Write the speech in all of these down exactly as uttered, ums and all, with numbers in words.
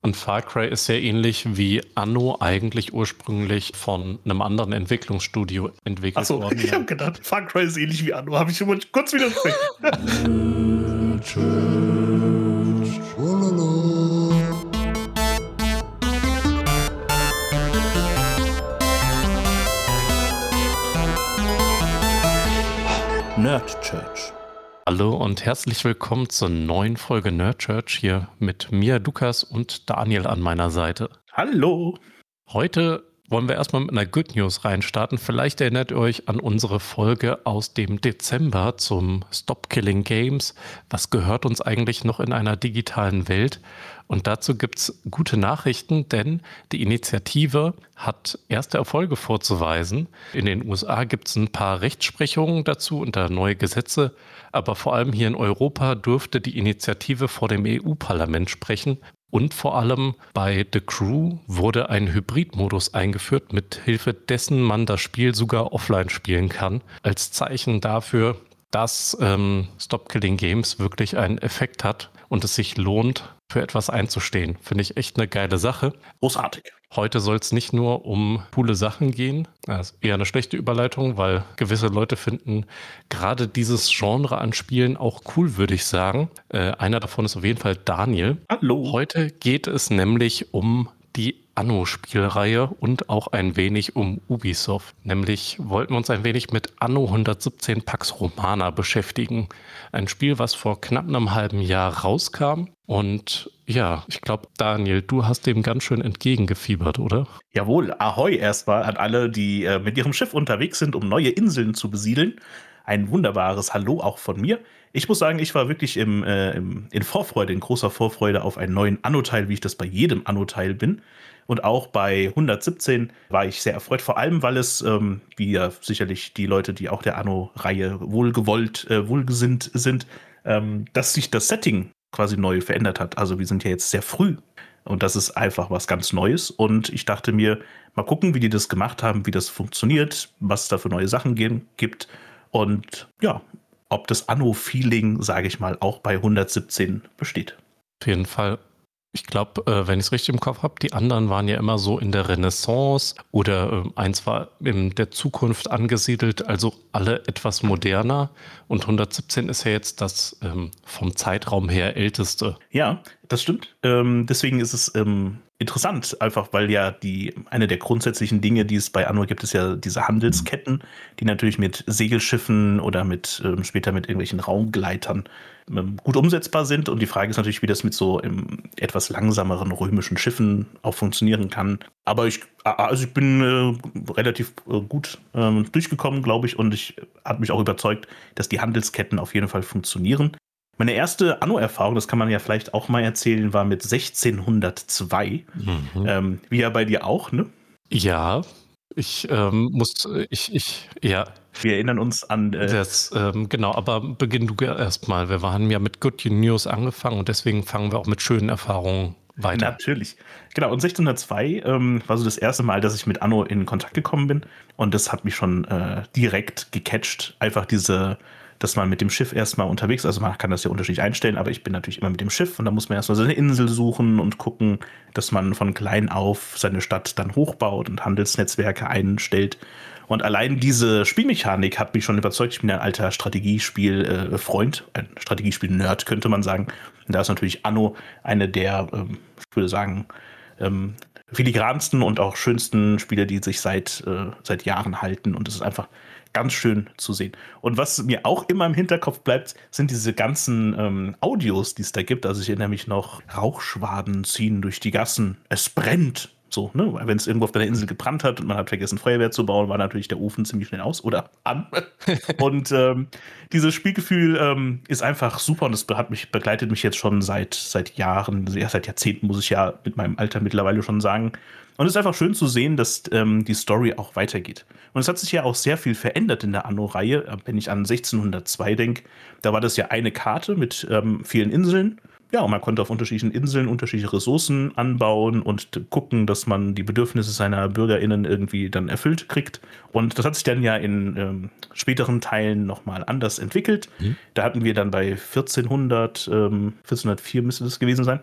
Und Far Cry ist sehr ähnlich wie Anno eigentlich ursprünglich von einem anderen Entwicklungsstudio entwickelt Achso, worden. ich habe gedacht, Far Cry ist ähnlich wie Anno. Habe ich schon mal kurz widersprochen. Nerd Church. Hallo und herzlich willkommen zur neuen Folge Nerd Church hier mit mir, Lukas und Daniel an meiner Seite. Hallo. Heute wollen wir erstmal mit einer Good News reinstarten. Vielleicht erinnert ihr euch an unsere Folge aus dem Dezember zum Stop Killing Games. Was gehört uns eigentlich noch in einer digitalen Welt? Und dazu gibt es gute Nachrichten, denn die Initiative hat erste Erfolge vorzuweisen. In den U S A gibt es ein paar Rechtsprechungen dazu und da neue Gesetze. Aber vor allem hier in Europa dürfte die Initiative vor dem E U-Parlament sprechen. Und vor allem bei The Crew wurde ein Hybrid-Modus eingeführt, mit Hilfe dessen man das Spiel sogar offline spielen kann. Als Zeichen dafür, dass ähm, Stop Killing Games wirklich einen Effekt hat und es sich lohnt, für etwas einzustehen. Finde ich echt eine geile Sache. Großartig. Heute soll es nicht nur um coole Sachen gehen. Das ist eher eine schlechte Überleitung, weil gewisse Leute finden gerade dieses Genre an Spielen auch cool, würde ich sagen. Äh, einer davon ist auf jeden Fall Daniel. Hallo. Heute geht es nämlich um die Anno-Spielreihe und auch ein wenig um Ubisoft. Nämlich wollten wir uns ein wenig mit Anno hundertsiebzehn Pax Romana beschäftigen. Ein Spiel, was vor knapp einem halben Jahr rauskam. Und ja, ich glaube, Daniel, du hast dem ganz schön entgegengefiebert, oder? Jawohl, ahoi erstmal an alle, die äh, mit ihrem Schiff unterwegs sind, um neue Inseln zu besiedeln. Ein wunderbares Hallo auch von mir. Ich muss sagen, ich war wirklich im, äh, im, in Vorfreude, in großer Vorfreude auf einen neuen Anno-Teil, wie ich das bei jedem Anno-Teil bin. Und auch bei hundertsiebzehn war ich sehr erfreut, vor allem, weil es, ähm, wie ja sicherlich die Leute, die auch der Anno-Reihe wohlgewollt, äh, wohlgesinnt sind, ähm, dass sich das Setting quasi neu verändert hat. Also wir sind ja jetzt sehr früh und das ist einfach was ganz Neues. Und ich dachte mir, mal gucken, wie die das gemacht haben, wie das funktioniert, was es da für neue Sachen geben, gibt. Und ja, ob das Anno-Feeling, sage ich mal, auch bei hundertsiebzehn besteht. Auf jeden Fall. Ich glaube, äh, wenn ich es richtig im Kopf habe, die anderen waren ja immer so in der Renaissance oder äh, eins war in der Zukunft angesiedelt, also alle etwas moderner. Und hundertsiebzehn ist ja jetzt das ähm, vom Zeitraum her älteste. Ja, das stimmt. Ähm, deswegen ist es ähm, interessant, einfach weil ja die eine der grundsätzlichen Dinge, die es bei Anno gibt, ist ja diese Handelsketten, die natürlich mit Segelschiffen oder mit ähm, später mit irgendwelchen Raumgleitern ähm, gut umsetzbar sind. Und die Frage ist natürlich, wie das mit so ähm, etwas langsameren römischen Schiffen auch funktionieren kann. Aber ich, also ich bin äh, relativ äh, gut äh, durchgekommen, glaube ich, und ich habe mich auch überzeugt, dass die Handelsketten auf jeden Fall funktionieren. Meine erste Anno-Erfahrung, das kann man ja vielleicht auch mal erzählen, war mit sechzehnhundertzwei. Mhm. Ähm, wie ja bei dir auch, ne? Ja, ich ähm, muss, ich, ich, ja. Wir erinnern uns an... Äh, das, ähm, genau, aber beginn du erst mal. Wir haben ja mit Good News angefangen und deswegen fangen wir auch mit schönen Erfahrungen weiter. Natürlich. Genau, und sechzehnhundertzwei ähm, war so das erste Mal, dass ich mit Anno in Kontakt gekommen bin. Und das hat mich schon äh, direkt gecatcht. Einfach diese... dass man mit dem Schiff erstmal unterwegs ist. Also man kann das ja unterschiedlich einstellen, aber ich bin natürlich immer mit dem Schiff und da muss man erstmal seine Insel suchen und gucken, dass man von klein auf seine Stadt dann hochbaut und Handelsnetzwerke einstellt. Und allein diese Spielmechanik hat mich schon überzeugt. Ich bin ein alter Strategiespiel-Freund, ein Strategiespiel-Nerd, könnte man sagen. Und da ist natürlich Anno eine der, ähm, ich würde sagen, ähm, filigransten und auch schönsten Spiele, die sich seit, äh, seit Jahren halten. Und es ist einfach ganz schön zu sehen. Und was mir auch immer im Hinterkopf bleibt, sind diese ganzen ähm, Audios, die es da gibt. Also ich erinnere mich noch, Rauchschwaden ziehen durch die Gassen. Es brennt. So, ne? Wenn es irgendwo auf der Insel gebrannt hat und man hat vergessen, Feuerwehr zu bauen, war natürlich der Ofen ziemlich schnell aus oder an. Und ähm, dieses Spielgefühl ähm, ist einfach super und es hat mich, begleitet mich jetzt schon seit, seit Jahren, ja, seit Jahrzehnten, muss ich ja mit meinem Alter mittlerweile schon sagen. Und es ist einfach schön zu sehen, dass ähm, die Story auch weitergeht. Und es hat sich ja auch sehr viel verändert in der Anno-Reihe. Wenn ich an sechzehnhundertzwei denke, da war das ja eine Karte mit ähm, vielen Inseln. Ja, und man konnte auf unterschiedlichen Inseln unterschiedliche Ressourcen anbauen und gucken, dass man die Bedürfnisse seiner BürgerInnen irgendwie dann erfüllt kriegt. Und das hat sich dann ja in ähm, späteren Teilen nochmal anders entwickelt. Mhm. Da hatten wir dann bei vierzehnhundert, ähm, vierzehnhundertvier müsste das gewesen sein,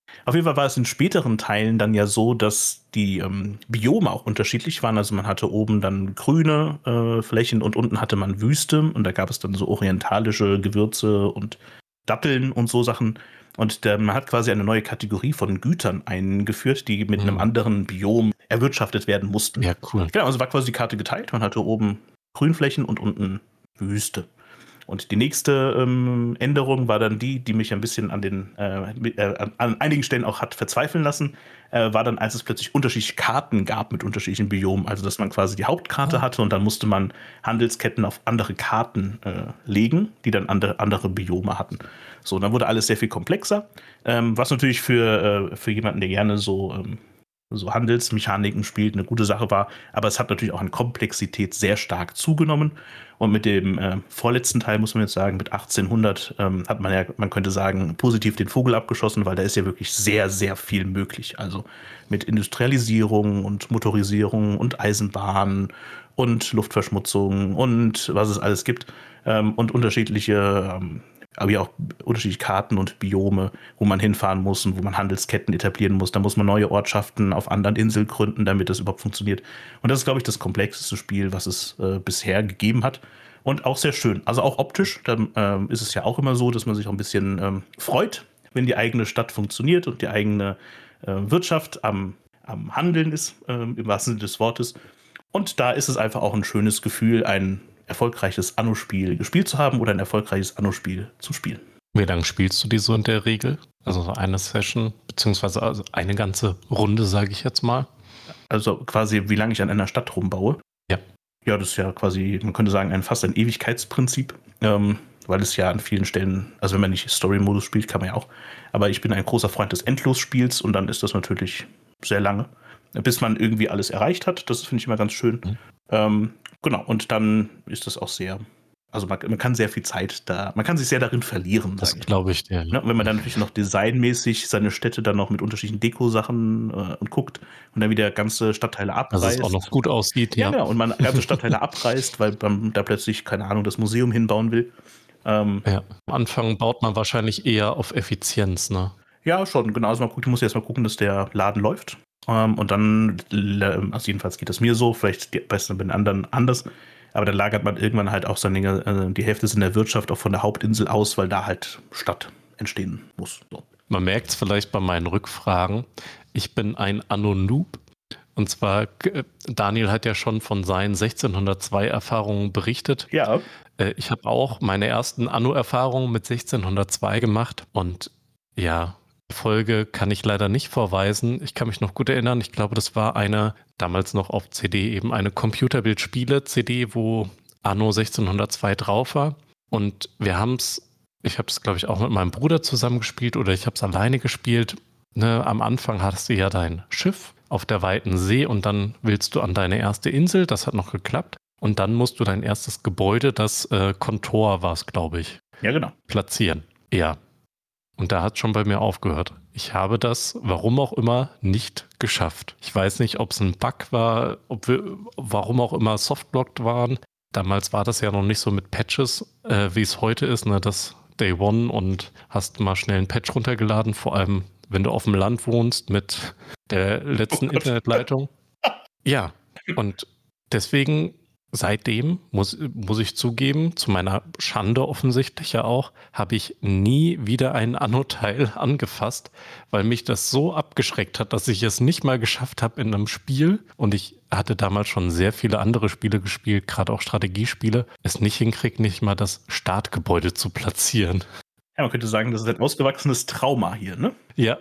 Auf jeden Fall war es in späteren Teilen dann ja so, dass die ähm, Biome auch unterschiedlich waren. Also man hatte oben dann grüne äh, Flächen und unten hatte man Wüste und da gab es dann so orientalische Gewürze und Datteln und so Sachen. Und der, man hat quasi eine neue Kategorie von Gütern eingeführt, die mit Mhm. einem anderen Biom erwirtschaftet werden mussten. Ja, cool. Genau, also war quasi die Karte geteilt. Man hatte oben Grünflächen und unten Wüste. Und die nächste ähm, Änderung war dann die, die mich ein bisschen an den äh, äh, an einigen Stellen auch hat verzweifeln lassen, äh, war dann, als es plötzlich unterschiedliche Karten gab mit unterschiedlichen Biomen. Also dass man quasi die Hauptkarte Ah. hatte und dann musste man Handelsketten auf andere Karten äh, legen, die dann andere, andere Biome hatten. So, und dann wurde alles sehr viel komplexer, ähm, was natürlich für, äh, für jemanden, der gerne so ähm, so Handelsmechaniken spielt, eine gute Sache war, aber es hat natürlich auch an Komplexität sehr stark zugenommen. Und mit dem äh, vorletzten Teil muss man jetzt sagen, mit achtzehnhundert ähm, hat man ja, man könnte sagen, positiv den Vogel abgeschossen, weil da ist ja wirklich sehr, sehr viel möglich. Also mit Industrialisierung und Motorisierung und Eisenbahn und Luftverschmutzung und was es alles gibt ähm, und unterschiedliche ähm, aber ja auch unterschiedliche Karten und Biome, wo man hinfahren muss und wo man Handelsketten etablieren muss. Da muss man neue Ortschaften auf anderen Inseln gründen, damit das überhaupt funktioniert. Und das ist, glaube ich, das komplexeste Spiel, was es äh, bisher gegeben hat. Und auch sehr schön. Also auch optisch, da ähm, ist es ja auch immer so, dass man sich auch ein bisschen ähm, freut, wenn die eigene Stadt funktioniert und die eigene äh, Wirtschaft am, am Handeln ist, äh, im wahrsten Sinne des Wortes. Und da ist es einfach auch ein schönes Gefühl, ein erfolgreiches Anno-Spiel gespielt zu haben oder ein erfolgreiches Anno-Spiel zu spielen. Wie lange spielst du die so in der Regel? Also so eine Session, beziehungsweise also eine ganze Runde, sage ich jetzt mal. Also quasi, wie lange ich an einer Stadt rumbaue. Ja. Ja, das ist ja quasi, man könnte sagen, ein, fast ein Ewigkeitsprinzip, ähm, weil es ja an vielen Stellen, also wenn man nicht Story-Modus spielt, kann man ja auch, aber ich bin ein großer Freund des Endlosspiels und dann ist das natürlich sehr lange, bis man irgendwie alles erreicht hat. Das finde ich immer ganz schön. Mhm. Ähm, genau, und dann ist das auch sehr, also man, man kann sehr viel Zeit da, man kann sich sehr darin verlieren. Das glaube ich dir. Ja. Wenn man dann natürlich noch designmäßig seine Städte dann noch mit unterschiedlichen Deko-Sachen äh, und guckt und dann wieder ganze Stadtteile abreißt. Dass es auch noch gut aussieht, ja. Ja, genau, und man ganze Stadtteile abreißt, weil man da plötzlich, keine Ahnung, das Museum hinbauen will. Ähm, ja. Am Anfang baut man wahrscheinlich eher auf Effizienz, ne? Ja, schon, genau. Also man guckt, muss erst mal gucken, dass der Laden läuft. Um, und dann, also jedenfalls geht es mir so, vielleicht die besten bei den anderen anders, aber dann lagert man irgendwann halt auch seine, also die Hälfte ist in der Wirtschaft auch von der Hauptinsel aus, weil da halt Stadt entstehen muss. So. Man merkt es vielleicht bei meinen Rückfragen. Ich bin ein Anno-Noob. Und zwar, Daniel hat ja schon von seinen sechzehnhundertzwei Erfahrungen berichtet. Ja. Ich habe auch meine ersten Anno-Erfahrungen mit sechzehnhundertzwei gemacht. Und ja, Folge kann ich leider nicht vorweisen. Ich kann mich noch gut erinnern. Ich glaube, das war eine, damals noch auf C D, eben eine Computerbild-Spiele-C D, wo Anno sechzehnhundertzwei drauf war. Und wir haben es, ich habe es, glaube ich, auch mit meinem Bruder zusammen gespielt oder ich habe es alleine gespielt. Ne, am Anfang hattest du ja dein Schiff auf der weiten See und dann willst du an deine erste Insel. Das hat noch geklappt. Und dann musst du dein erstes Gebäude, das äh, Kontor war es, glaube ich, ja, genau, platzieren. Ja. Und da hat es schon bei mir aufgehört. Ich habe das, warum auch immer, nicht geschafft. Ich weiß nicht, ob es ein Bug war, ob wir, warum auch immer softblocked waren. Damals war das ja noch nicht so mit Patches, äh, wie es heute ist, ne, das Day One und hast mal schnell einen Patch runtergeladen, vor allem wenn du auf dem Land wohnst mit der letzten oh Internetleitung. Ja, und deswegen seitdem, muss, muss ich zugeben, zu meiner Schande offensichtlich ja auch, habe ich nie wieder einen Anno-Teil angefasst, weil mich das so abgeschreckt hat, dass ich es nicht mal geschafft habe in einem Spiel, und ich hatte damals schon sehr viele andere Spiele gespielt, gerade auch Strategiespiele, es nicht hinkriegt, nicht mal das Startgebäude zu platzieren. Ja, man könnte sagen, das ist ein ausgewachsenes Trauma hier, ne? Ja.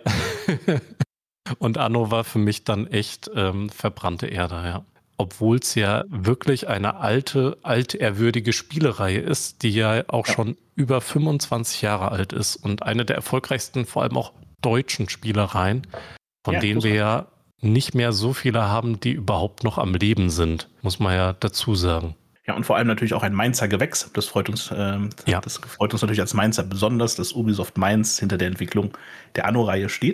Und Anno war für mich dann echt ähm, verbrannte Erde, ja. Obwohl es ja wirklich eine alte, altehrwürdige Spielereihe ist, die ja auch ja. schon über fünfundzwanzig Jahre alt ist und eine der erfolgreichsten, vor allem auch deutschen Spielereien, von ja, denen wir ja nicht mehr so viele haben, die überhaupt noch am Leben sind, muss man ja dazu sagen. Ja, und vor allem natürlich auch ein Mainzer Gewächs. Das freut uns, ähm, ja. das freut uns natürlich als Mainzer besonders, dass Ubisoft Mainz hinter der Entwicklung der Anno-Reihe steht.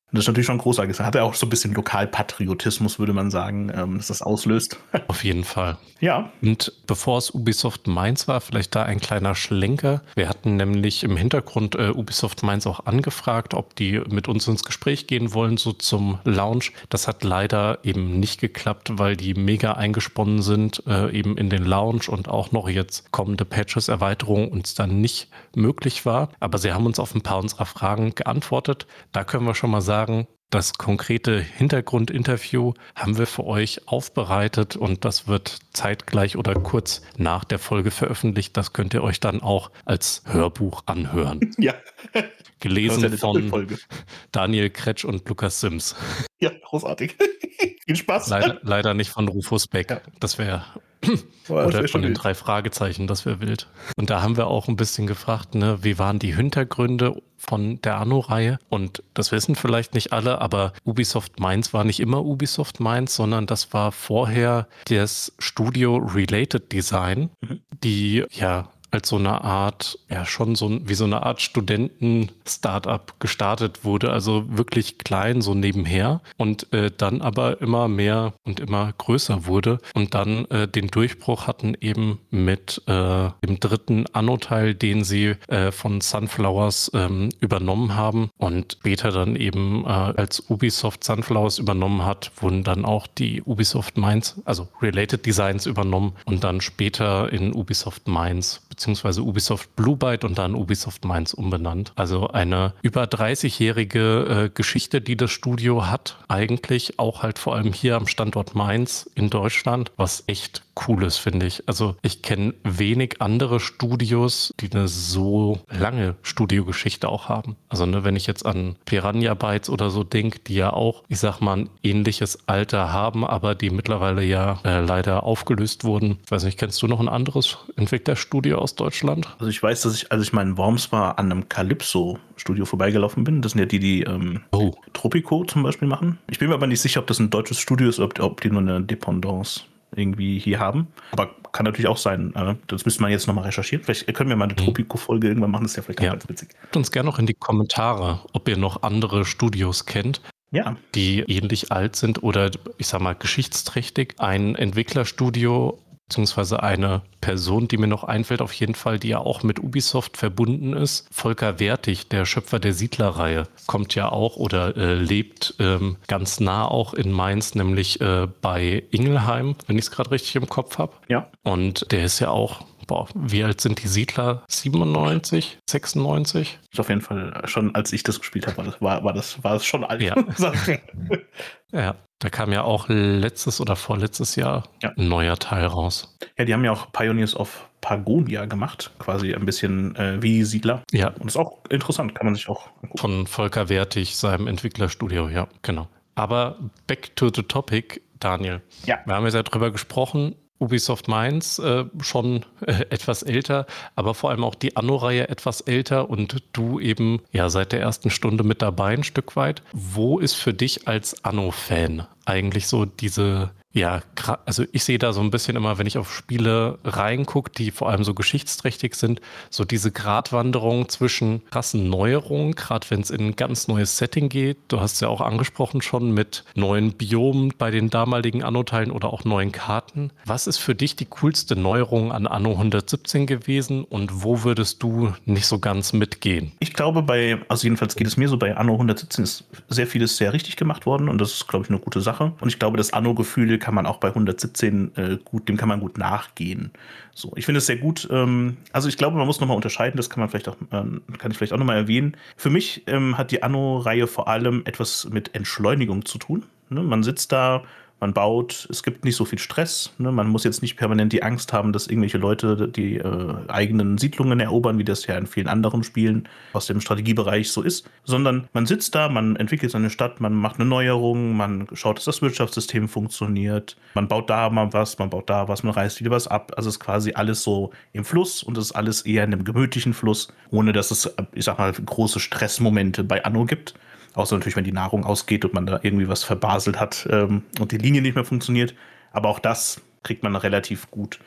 Das ist natürlich schon großartig. Da hat er auch so ein bisschen Lokalpatriotismus, würde man sagen, ähm, dass das auslöst. Auf jeden Fall. Ja. Und bevor es Ubisoft Mainz war, vielleicht da ein kleiner Schlenker. Wir hatten nämlich im Hintergrund äh, Ubisoft Mainz auch angefragt, ob die mit uns ins Gespräch gehen wollen, so zum Launch. Das hat leider eben nicht geklappt, weil die mega eingesponnen sind, äh, eben in den Launch und auch noch jetzt kommende Patches, Erweiterungen uns dann nicht möglich war. Aber sie haben uns auf ein paar unserer Fragen geantwortet. Da können wir schon mal sagen, das konkrete Hintergrundinterview haben wir für euch aufbereitet und das wird zeitgleich oder kurz nach der Folge veröffentlicht. Das könnt ihr euch dann auch als Hörbuch anhören. Ja. Gelesen Das ist ja eine von Doppelfolge. Daniel Kretsch und Lukas Sims. Ja, großartig. Viel Spaß. Leider, leider nicht von Rufus Beck. Ja. Das wäre Boah, das oder wär von schon den wild. drei Fragezeichen, das wäre wild. Und da haben wir auch ein bisschen gefragt, ne, wie waren die Hintergründe von der Anno-Reihe? Und das wissen vielleicht nicht alle, aber Ubisoft Mainz war nicht immer Ubisoft Mainz, sondern das war vorher das Studio Related Design, Mhm. die ja als so eine Art, ja schon so ein- wie so eine Art Studenten-Startup gestartet wurde, also wirklich klein, so nebenher und äh, dann aber immer mehr und immer größer wurde und dann äh, den Durchbruch hatten eben mit äh, dem dritten Anno-Teil, den sie äh, von Sunflowers ähm, übernommen haben und später dann eben äh, als Ubisoft Sunflowers übernommen hat, wurden dann auch die Ubisoft Mainz, also Related Designs übernommen und dann später in Ubisoft Mainz beziehungsweise Ubisoft Blue Byte und dann Ubisoft Mainz umbenannt. Also eine über dreißigjährige äh, Geschichte, die das Studio hat, eigentlich auch halt vor allem hier am Standort Mainz in Deutschland, was echt cool ist, finde ich. Also ich kenne wenig andere Studios, die eine so lange Studiogeschichte auch haben. Also ne, wenn ich jetzt an Piranha Bytes oder so denke, die ja auch, ich sag mal, ein ähnliches Alter haben, aber die mittlerweile ja äh, leider aufgelöst wurden. Ich weiß nicht, kennst du noch ein anderes Entwicklerstudio aus Deutschland? Also ich weiß, dass ich, als ich mal in Worms war, an einem Calypso-Studio vorbeigelaufen bin. Das sind ja die, die ähm, Oh. Tropico zum Beispiel machen. Ich bin mir aber nicht sicher, ob das ein deutsches Studio ist oder ob, ob die nur eine Dependance irgendwie hier haben. Aber kann natürlich auch sein. äh, Das müsste man jetzt nochmal recherchieren. Vielleicht können wir mal eine Mhm. Tropico-Folge irgendwann machen. Das ist ja vielleicht auch Ja. ganz witzig. Schreibt uns gerne noch in die Kommentare, ob ihr noch andere Studios kennt, Ja, die ähnlich alt sind oder ich sag mal geschichtsträchtig. Ein Entwicklerstudio beziehungsweise eine Person, die mir noch einfällt, auf jeden Fall, die ja auch mit Ubisoft verbunden ist. Volker Wertig, der Schöpfer der Siedler-Reihe, kommt ja auch oder äh, lebt ähm, ganz nah auch in Mainz, nämlich äh, bei Ingelheim, wenn ich es gerade richtig im Kopf habe. ja. Und der ist ja auch, boah, wie alt sind die Siedler? siebenundneunzig, sechsundneunzig? Ist auf jeden Fall schon, als ich das gespielt habe, war das, war, war das, war das schon alt. Ja. Ja, da kam ja auch letztes oder vorletztes Jahr Ja. ein neuer Teil raus. Ja, die haben ja auch Pioneers of Pagonia gemacht, quasi ein bisschen äh, wie Siedler. Ja, Und ist auch interessant, kann man sich auch angucken. von Volker Wertig, seinem Entwicklerstudio, ja, genau. Aber back to the topic, Daniel. Ja. Wir haben jetzt ja drüber gesprochen, Ubisoft Mainz äh, schon äh, etwas älter, aber vor allem auch die Anno-Reihe etwas älter und du eben ja seit der ersten Stunde mit dabei ein Stück weit. Wo ist für dich als Anno-Fan eigentlich so diese, ja, gra- also ich sehe da so ein bisschen immer, wenn ich auf Spiele reingucke, die vor allem so geschichtsträchtig sind, so diese Gratwanderung zwischen krassen Neuerungen, gerade wenn es in ein ganz neues Setting geht. Du hast es ja auch angesprochen schon mit neuen Biomen bei den damaligen Anno-Teilen oder auch neuen Karten. Was ist für dich die coolste Neuerung an Anno hundertsiebzehn gewesen und wo würdest du nicht so ganz mitgehen? Ich glaube, bei, also jedenfalls geht es mir so, bei Anno hundertsiebzehn ist sehr vieles sehr richtig gemacht worden und das ist, glaube ich, eine gute Sache. Und ich glaube, das Anno-Gefühl kann man auch bei hundertsiebzehn äh, gut, dem kann man gut nachgehen. So, ich finde es sehr gut. Ähm, also ich glaube, man muss nochmal unterscheiden, das kann man vielleicht auch, ähm, kann ich vielleicht auch nochmal erwähnen. Für mich ähm, hat die Anno-Reihe vor allem etwas mit Entschleunigung zu tun. Ne? Man sitzt da, man baut, es gibt nicht so viel Stress. Ne? Man muss jetzt nicht permanent die Angst haben, dass irgendwelche Leute die äh, eigenen Siedlungen erobern, wie das ja in vielen anderen Spielen aus dem Strategiebereich so ist, sondern man sitzt da, man entwickelt seine Stadt, man macht eine Neuerung, man schaut, dass das Wirtschaftssystem funktioniert, man baut da mal was, man baut da was, man reißt wieder was ab. Also es ist quasi alles so im Fluss und es ist alles eher in einem gemütlichen Fluss, ohne dass es, ich sag mal, große Stressmomente bei Anno gibt. Außer natürlich, wenn die Nahrung ausgeht und man da irgendwie was verbaselt hat ähm, und die Linie nicht mehr funktioniert. Aber auch das kriegt man relativ gut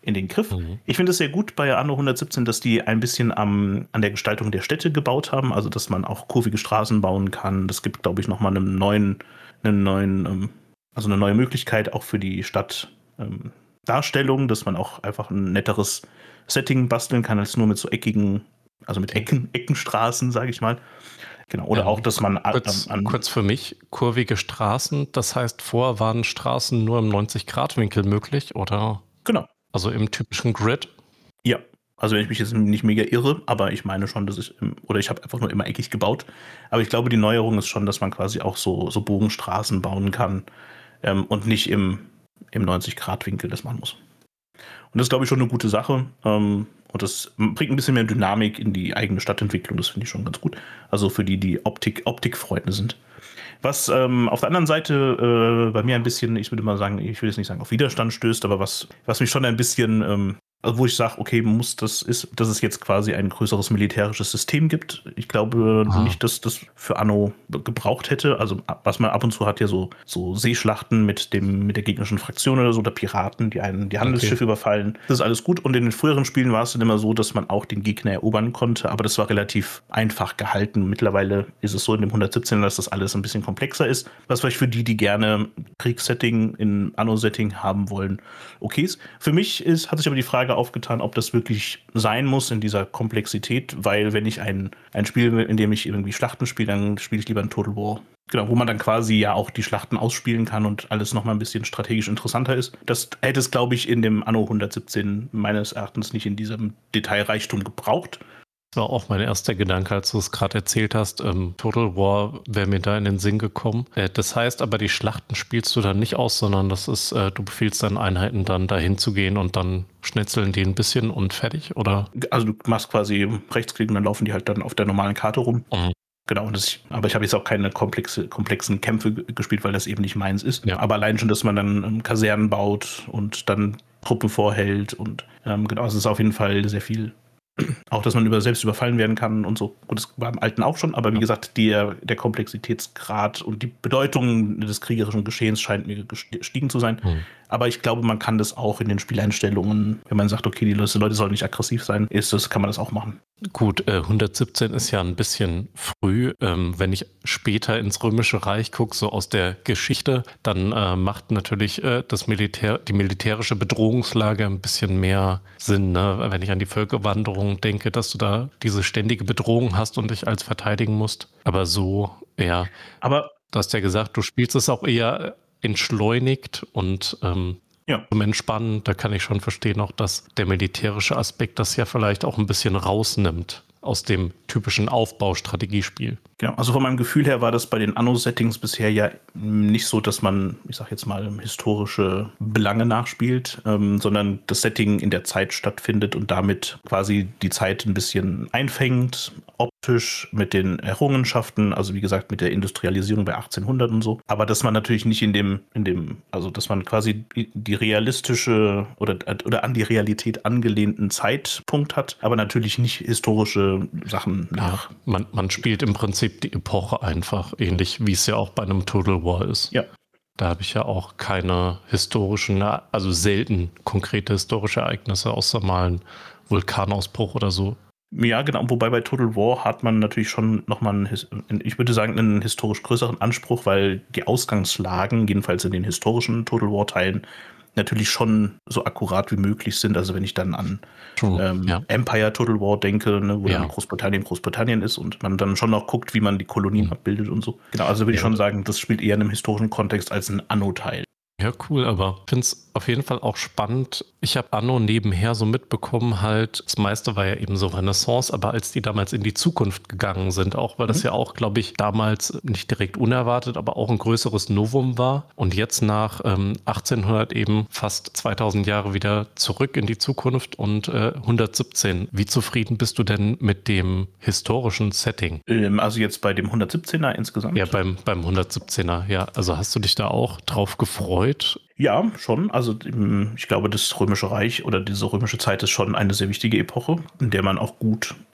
in den Griff. Mhm. Ich finde es sehr gut bei Anno hundertsiebzehn, dass die ein bisschen am, an der Gestaltung der Städte gebaut haben, also dass man auch kurvige Straßen bauen kann. Das gibt, glaube ich, nochmal einen neuen, einen neuen, ähm, also eine neue Möglichkeit auch für die Stadtdarstellung, ähm, dass man auch einfach ein netteres Setting basteln kann, als nur mit so eckigen, also mit Ecken, Eckenstraßen, sage ich mal. Genau, oder Ja, auch, dass man kurz, an, an kurz für mich, kurvige Straßen, das heißt, vorher waren Straßen nur im neunzig-Grad-Winkel möglich, oder? genau. Also im typischen Grid? Ja, also wenn ich mich jetzt nicht mega irre, aber ich meine schon, dass ich, im, oder ich habe einfach nur immer eckig gebaut. Aber ich glaube, die Neuerung ist schon, dass man quasi auch so, so Bogenstraßen bauen kann ähm, und nicht im, im neunzig-Grad-Winkel das machen muss. Und das ist, glaube ich, schon eine gute Sache. Ähm, und das bringt ein bisschen mehr Dynamik in die eigene Stadtentwicklung. Das finde ich schon ganz gut. Also für die, die Optik, Optikfreunde sind. Was ähm, auf der anderen Seite äh, bei mir ein bisschen, ich würde mal sagen, ich will jetzt nicht sagen auf Widerstand stößt, aber was, was mich schon ein bisschen, ähm, also wo ich sage, okay, muss das ist, dass es jetzt quasi ein größeres militärisches System gibt. Ich glaube Ah. nicht, dass das für Anno gebraucht hätte. Also was man ab und zu hat, ja so, so Seeschlachten mit dem mit der gegnerischen Fraktion oder so, oder Piraten, die einen die Handelsschiffe okay. überfallen. Das ist alles gut. Und in den früheren Spielen war es dann immer so, dass man auch den Gegner erobern konnte, aber das war relativ einfach gehalten. Mittlerweile ist es so in dem hundertsiebzehn, dass das alles ein bisschen komplexer ist. Was vielleicht für die, die gerne Kriegssetting in Anno-Setting haben wollen, okay ist. Für mich ist, hat sich aber die Frage aufgetan, ob das wirklich sein muss in dieser Komplexität, weil wenn ich ein, ein Spiel, in dem ich irgendwie Schlachten spiele, dann spiele ich lieber ein Total War. Genau, wo man dann quasi ja auch die Schlachten ausspielen kann und alles nochmal ein bisschen strategisch interessanter ist. Das hätte es, glaube ich, in dem Anno hundertsiebzehn meines Erachtens nicht in diesem Detailreichtum gebraucht. Das war auch mein erster Gedanke, als du es gerade erzählt hast. Ähm, Total War wäre mir da in den Sinn gekommen. Äh, das heißt aber, die Schlachten spielst du dann nicht aus, sondern das ist, äh, du befiehlst deinen Einheiten dann dahin zu gehen und dann schnetzeln die ein bisschen und fertig, oder? Also du machst quasi Rechtsklick und dann laufen die halt dann auf der normalen Karte rum. Mhm. Genau, das, aber ich habe jetzt auch keine komplexe, komplexen Kämpfe gespielt, weil das eben nicht meins ist. Ja. Aber allein schon, dass man dann ähm, Kasernen baut und dann Truppen vorhält und ähm, genau, es ist auf jeden Fall sehr viel. Auch, dass man über, selbst überfallen werden kann und so. Gut, das war im Alten auch schon, aber wie gesagt, der, der Komplexitätsgrad und die Bedeutung des kriegerischen Geschehens scheint mir gestiegen zu sein. Mhm. Aber ich glaube, man kann das auch in den Spieleinstellungen, wenn man sagt, okay, die Leute sollen nicht aggressiv sein, ist das, kann man das auch machen. Gut, äh, hundertsiebzehn ist ja ein bisschen früh. Ähm, wenn ich später ins Römische Reich gucke, so aus der Geschichte, dann äh, macht natürlich äh, das Militär, die militärische Bedrohungslage ein bisschen mehr Sinn, ne? Wenn ich an die Völkerwanderung denke, dass du da diese ständige Bedrohung hast und dich als verteidigen musst. Aber so, ja. Aber du hast ja gesagt, du spielst es auch eher entschleunigt und ähm, ja. zum Entspannen. Da kann ich schon verstehen auch, dass der militärische Aspekt das ja vielleicht auch ein bisschen rausnimmt aus dem typischen Aufbaustrategiespiel. Genau, also von meinem Gefühl her war das bei den Anno-Settings bisher ja nicht so, dass man, ich sag jetzt mal, historische Belange nachspielt, ähm, sondern das Setting in der Zeit stattfindet und damit quasi die Zeit ein bisschen einfängt, optisch mit den Errungenschaften, also wie gesagt mit der Industrialisierung bei achtzehnhundert und so. Aber dass man natürlich nicht in dem, in dem, also dass man quasi die realistische oder, oder an die Realität angelehnten Zeitpunkt hat, aber natürlich nicht historische Sachen nach. Ja, man, man spielt im Prinzip die Epoche einfach, ähnlich wie es ja auch bei einem Total War ist. Ja. Da habe ich ja auch keine historischen, also selten konkrete historische Ereignisse, außer mal einen Vulkanausbruch oder so. Ja, genau. Wobei bei Total War hat man natürlich schon nochmal einen, ich würde sagen, einen historisch größeren Anspruch, weil die Ausgangslagen, jedenfalls in den historischen Total War-Teilen, natürlich schon so akkurat wie möglich sind. Also wenn ich dann an ähm, ja. Empire Total War denke, ne, wo ja. dann Großbritannien Großbritannien ist und man dann schon noch guckt, wie man die Kolonien mhm. abbildet und so. Genau, also würde ja. ich schon sagen, das spielt eher in einem historischen Kontext als ein Anno-Teil. Ja, cool, aber ich finde es auf jeden Fall auch spannend. Ich habe Anno nebenher so mitbekommen, halt, das meiste war ja eben so Renaissance, aber als die damals in die Zukunft gegangen sind, auch, weil das mhm. ja auch, glaube ich, damals nicht direkt unerwartet, aber auch ein größeres Novum war und jetzt nach ähm, achtzehnhundert eben fast zweitausend Jahre wieder zurück in die Zukunft und äh, hundertsiebzehn. Wie zufrieden bist du denn mit dem historischen Setting? Ähm, also jetzt bei dem hundertsiebzehner insgesamt? Ja, beim, beim hundertsiebzehner, ja. Also hast du dich da auch drauf gefreut? Ja, schon. Also ich glaube, das Römische Reich oder diese römische Zeit ist schon eine sehr wichtige Epoche, in der man auch gut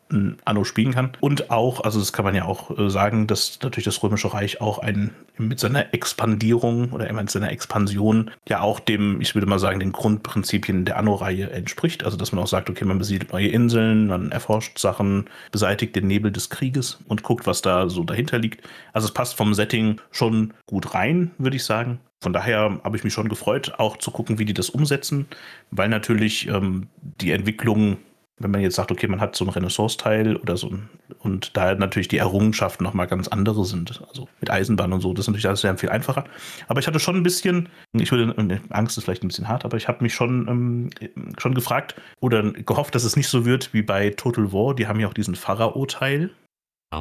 Anno spielen kann. Und auch, also das kann man ja auch äh, sagen, dass natürlich das Römische Reich auch ein, mit seiner Expandierung oder mit seiner Expansion ja auch dem, ich würde mal sagen, den Grundprinzipien der Anno-Reihe entspricht. Also dass man auch sagt, okay, man besiedelt neue Inseln, man erforscht Sachen, beseitigt den Nebel des Krieges und guckt, was da so dahinter liegt. Also es passt vom Setting schon gut rein, würde ich sagen. Von daher habe ich mich schon gefreut, auch zu gucken, wie die das umsetzen, weil natürlich ähm, die Entwicklung, wenn man jetzt sagt, okay, man hat so einen Renaissance-Teil oder so, ein, und da natürlich die Errungenschaften nochmal ganz andere sind, also mit Eisenbahn und so, das ist natürlich alles sehr viel einfacher. Aber ich hatte schon ein bisschen, ich würde, Angst ist vielleicht ein bisschen hart, aber ich habe mich schon, ähm, schon gefragt oder gehofft, dass es nicht so wird wie bei Total War, die haben ja auch diesen Pharao-Teil, Ja.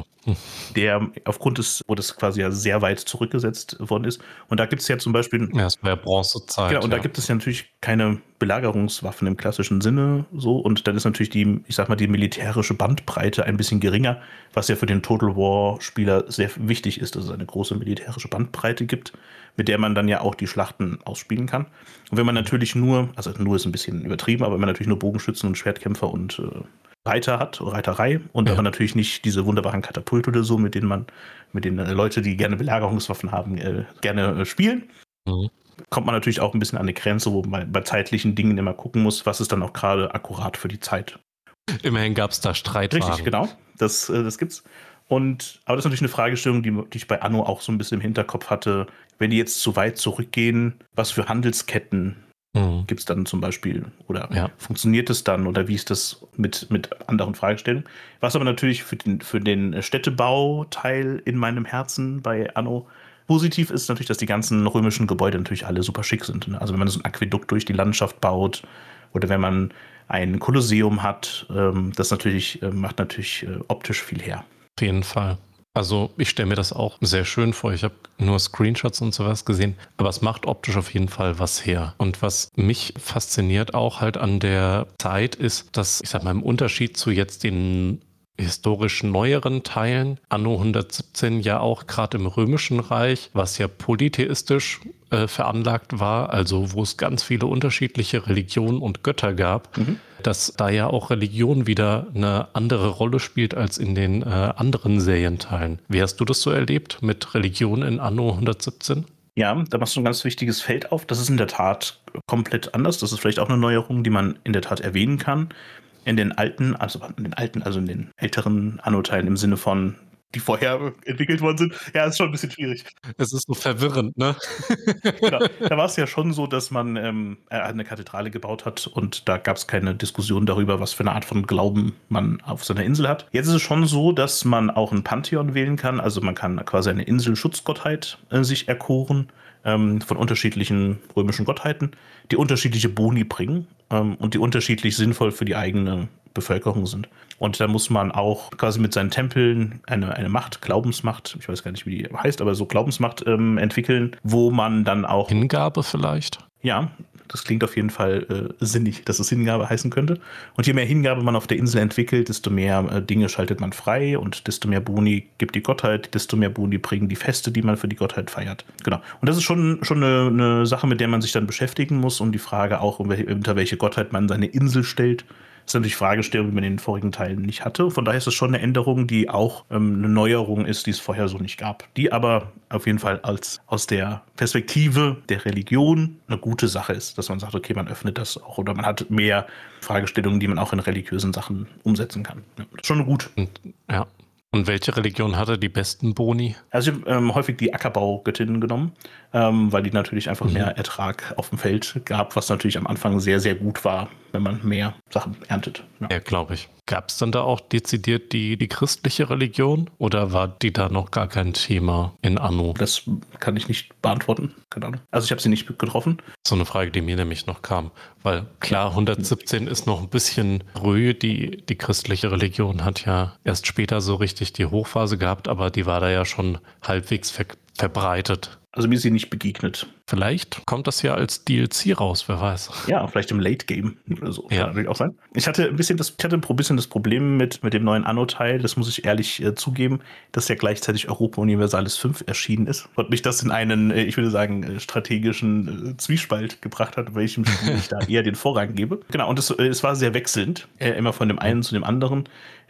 der aufgrund des, wo das quasi ja sehr weit zurückgesetzt worden ist. Und da gibt es ja zum Beispiel. Ja, es war ja Bronzezeit. Genau, und ja. da gibt es ja natürlich keine Belagerungswaffen im klassischen Sinne so. Und dann ist natürlich die, ich sag mal, die militärische Bandbreite ein bisschen geringer, was ja für den Total War-Spieler sehr wichtig ist, dass es eine große militärische Bandbreite gibt, mit der man dann ja auch die Schlachten ausspielen kann. Und wenn man natürlich nur, also nur ist ein bisschen übertrieben, aber wenn man natürlich nur Bogenschützen und Schwertkämpfer und äh, Reiter hat, Reiterei, und ja. aber natürlich nicht diese wunderbaren Katapulte oder so, mit denen man, mit denen äh, Leute, die gerne Belagerungswaffen haben, äh, gerne äh, spielen. Mhm. Kommt man natürlich auch ein bisschen an eine Grenze, wo man bei zeitlichen Dingen immer gucken muss, was ist dann auch gerade akkurat für die Zeit. Immerhin gab es da Streitwagen. Richtig, genau. Das, äh, das gibt's. Und, aber das ist natürlich eine Fragestellung, die, die ich bei Anno auch so ein bisschen im Hinterkopf hatte. Wenn die jetzt zu weit zurückgehen, was für Handelsketten Mhm. gibt es dann zum Beispiel, oder ja. funktioniert es dann, oder wie ist das mit, mit anderen Fragestellungen? Was aber natürlich für den, für den Städtebauteil in meinem Herzen bei Anno positiv ist, natürlich, dass die ganzen römischen Gebäude natürlich alle super schick sind. Ne? Also wenn man so ein Aquädukt durch die Landschaft baut oder wenn man ein Kolosseum hat, ähm, das natürlich äh, macht natürlich äh, optisch viel her. Auf jeden Fall. Also ich stelle mir das auch sehr schön vor. Ich habe nur Screenshots und sowas gesehen, aber es macht optisch auf jeden Fall was her. Und was mich fasziniert auch halt an der Zeit ist, dass, ich sag mal, im Unterschied zu jetzt den historisch neueren Teilen, Anno hundertsiebzehn ja auch gerade im Römischen Reich, was ja polytheistisch äh, veranlagt war, also wo es ganz viele unterschiedliche Religionen und Götter gab, mhm. dass da ja auch Religion wieder eine andere Rolle spielt als in den äh, anderen Serienteilen. Wie hast du das so erlebt mit Religion in Anno hundertsiebzehn? Ja, da machst du ein ganz wichtiges Feld auf. Das ist in der Tat komplett anders. Das ist vielleicht auch eine Neuerung, die man in der Tat erwähnen kann. In den alten, also in den alten, also in den älteren Anno-Teilen im Sinne von, die vorher entwickelt worden sind. Ja, ist schon ein bisschen schwierig. Es ist so verwirrend, ne? Genau. Da war es ja schon so, dass man ähm, eine Kathedrale gebaut hat und da gab es keine Diskussion darüber, was für eine Art von Glauben man auf seiner Insel hat. Jetzt ist es schon so, dass man auch ein Pantheon wählen kann. Also man kann quasi eine Inselschutzgottheit äh, sich erkoren ähm, von unterschiedlichen römischen Gottheiten, die unterschiedliche Boni bringen ähm, und die unterschiedlich sinnvoll für die eigene Bevölkerung sind. Und da muss man auch quasi mit seinen Tempeln eine, eine Macht, Glaubensmacht, ich weiß gar nicht, wie die heißt, aber so Glaubensmacht ähm, entwickeln, wo man dann auch... Hingabe vielleicht? Ja, das klingt auf jeden Fall äh, sinnig, dass es Hingabe heißen könnte. Und je mehr Hingabe man auf der Insel entwickelt, desto mehr äh, Dinge schaltet man frei und desto mehr Boni gibt die Gottheit, desto mehr Boni bringen die Feste, die man für die Gottheit feiert. Genau. Und das ist schon, schon eine, eine Sache, mit der man sich dann beschäftigen muss, um die Frage auch, unter welche Gottheit man seine Insel stellt. Das ist natürlich Fragestellung, die man in den vorigen Teilen nicht hatte. Von daher ist es schon eine Änderung, die auch ähm, eine Neuerung ist, die es vorher so nicht gab. Die aber auf jeden Fall als aus der Perspektive der Religion eine gute Sache ist, dass man sagt, okay, man öffnet das auch oder man hat mehr Fragestellungen, die man auch in religiösen Sachen umsetzen kann. Ja, das ist schon gut. Ja. Und welche Religion hatte die besten Boni? Also ich habe ähm, häufig die Ackerbaugöttinnen genommen, ähm, weil die natürlich einfach mhm. mehr Ertrag auf dem Feld gab, was natürlich am Anfang sehr, sehr gut war, wenn man mehr Sachen erntet. Ja, ja glaube ich. Gab es dann da auch dezidiert die, die christliche Religion oder war die da noch gar kein Thema in Anno? Das kann ich nicht beantworten. Keine Ahnung. Also ich habe sie nicht getroffen. So eine Frage, die mir nämlich noch kam. Weil klar, hundertsiebzehn ist noch ein bisschen früh. Die, die christliche Religion hat ja erst später so richtig die Hochphase gehabt, aber die war da ja schon halbwegs ver- verbreitet. Also mir ist sie nicht begegnet. Vielleicht kommt das ja als D L C raus, wer weiß. Ja, vielleicht im Late Game oder so. Ja. Kann natürlich auch sein. Ich hatte ein bisschen das, ich hatte ein bisschen das Problem mit, mit dem neuen Anno-Teil, das muss ich ehrlich äh, zugeben, dass ja gleichzeitig Europa Universalis fünf erschienen ist und mich das in einen, äh, ich würde sagen, äh, strategischen äh, Zwiespalt gebracht hat, welchem Spiel ich da eher den Vorrang gebe. Genau, und es, äh, es war sehr wechselnd, äh, immer von dem einen zu dem anderen.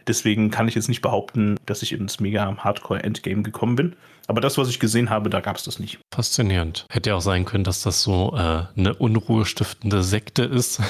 Deswegen kann ich jetzt nicht behaupten, dass ich ins mega Hardcore-Endgame gekommen bin. Aber das, was ich gesehen habe, da gab es das nicht. Faszinierend. Hätte ja auch sein können, dass das so äh, eine unruhestiftende Sekte ist.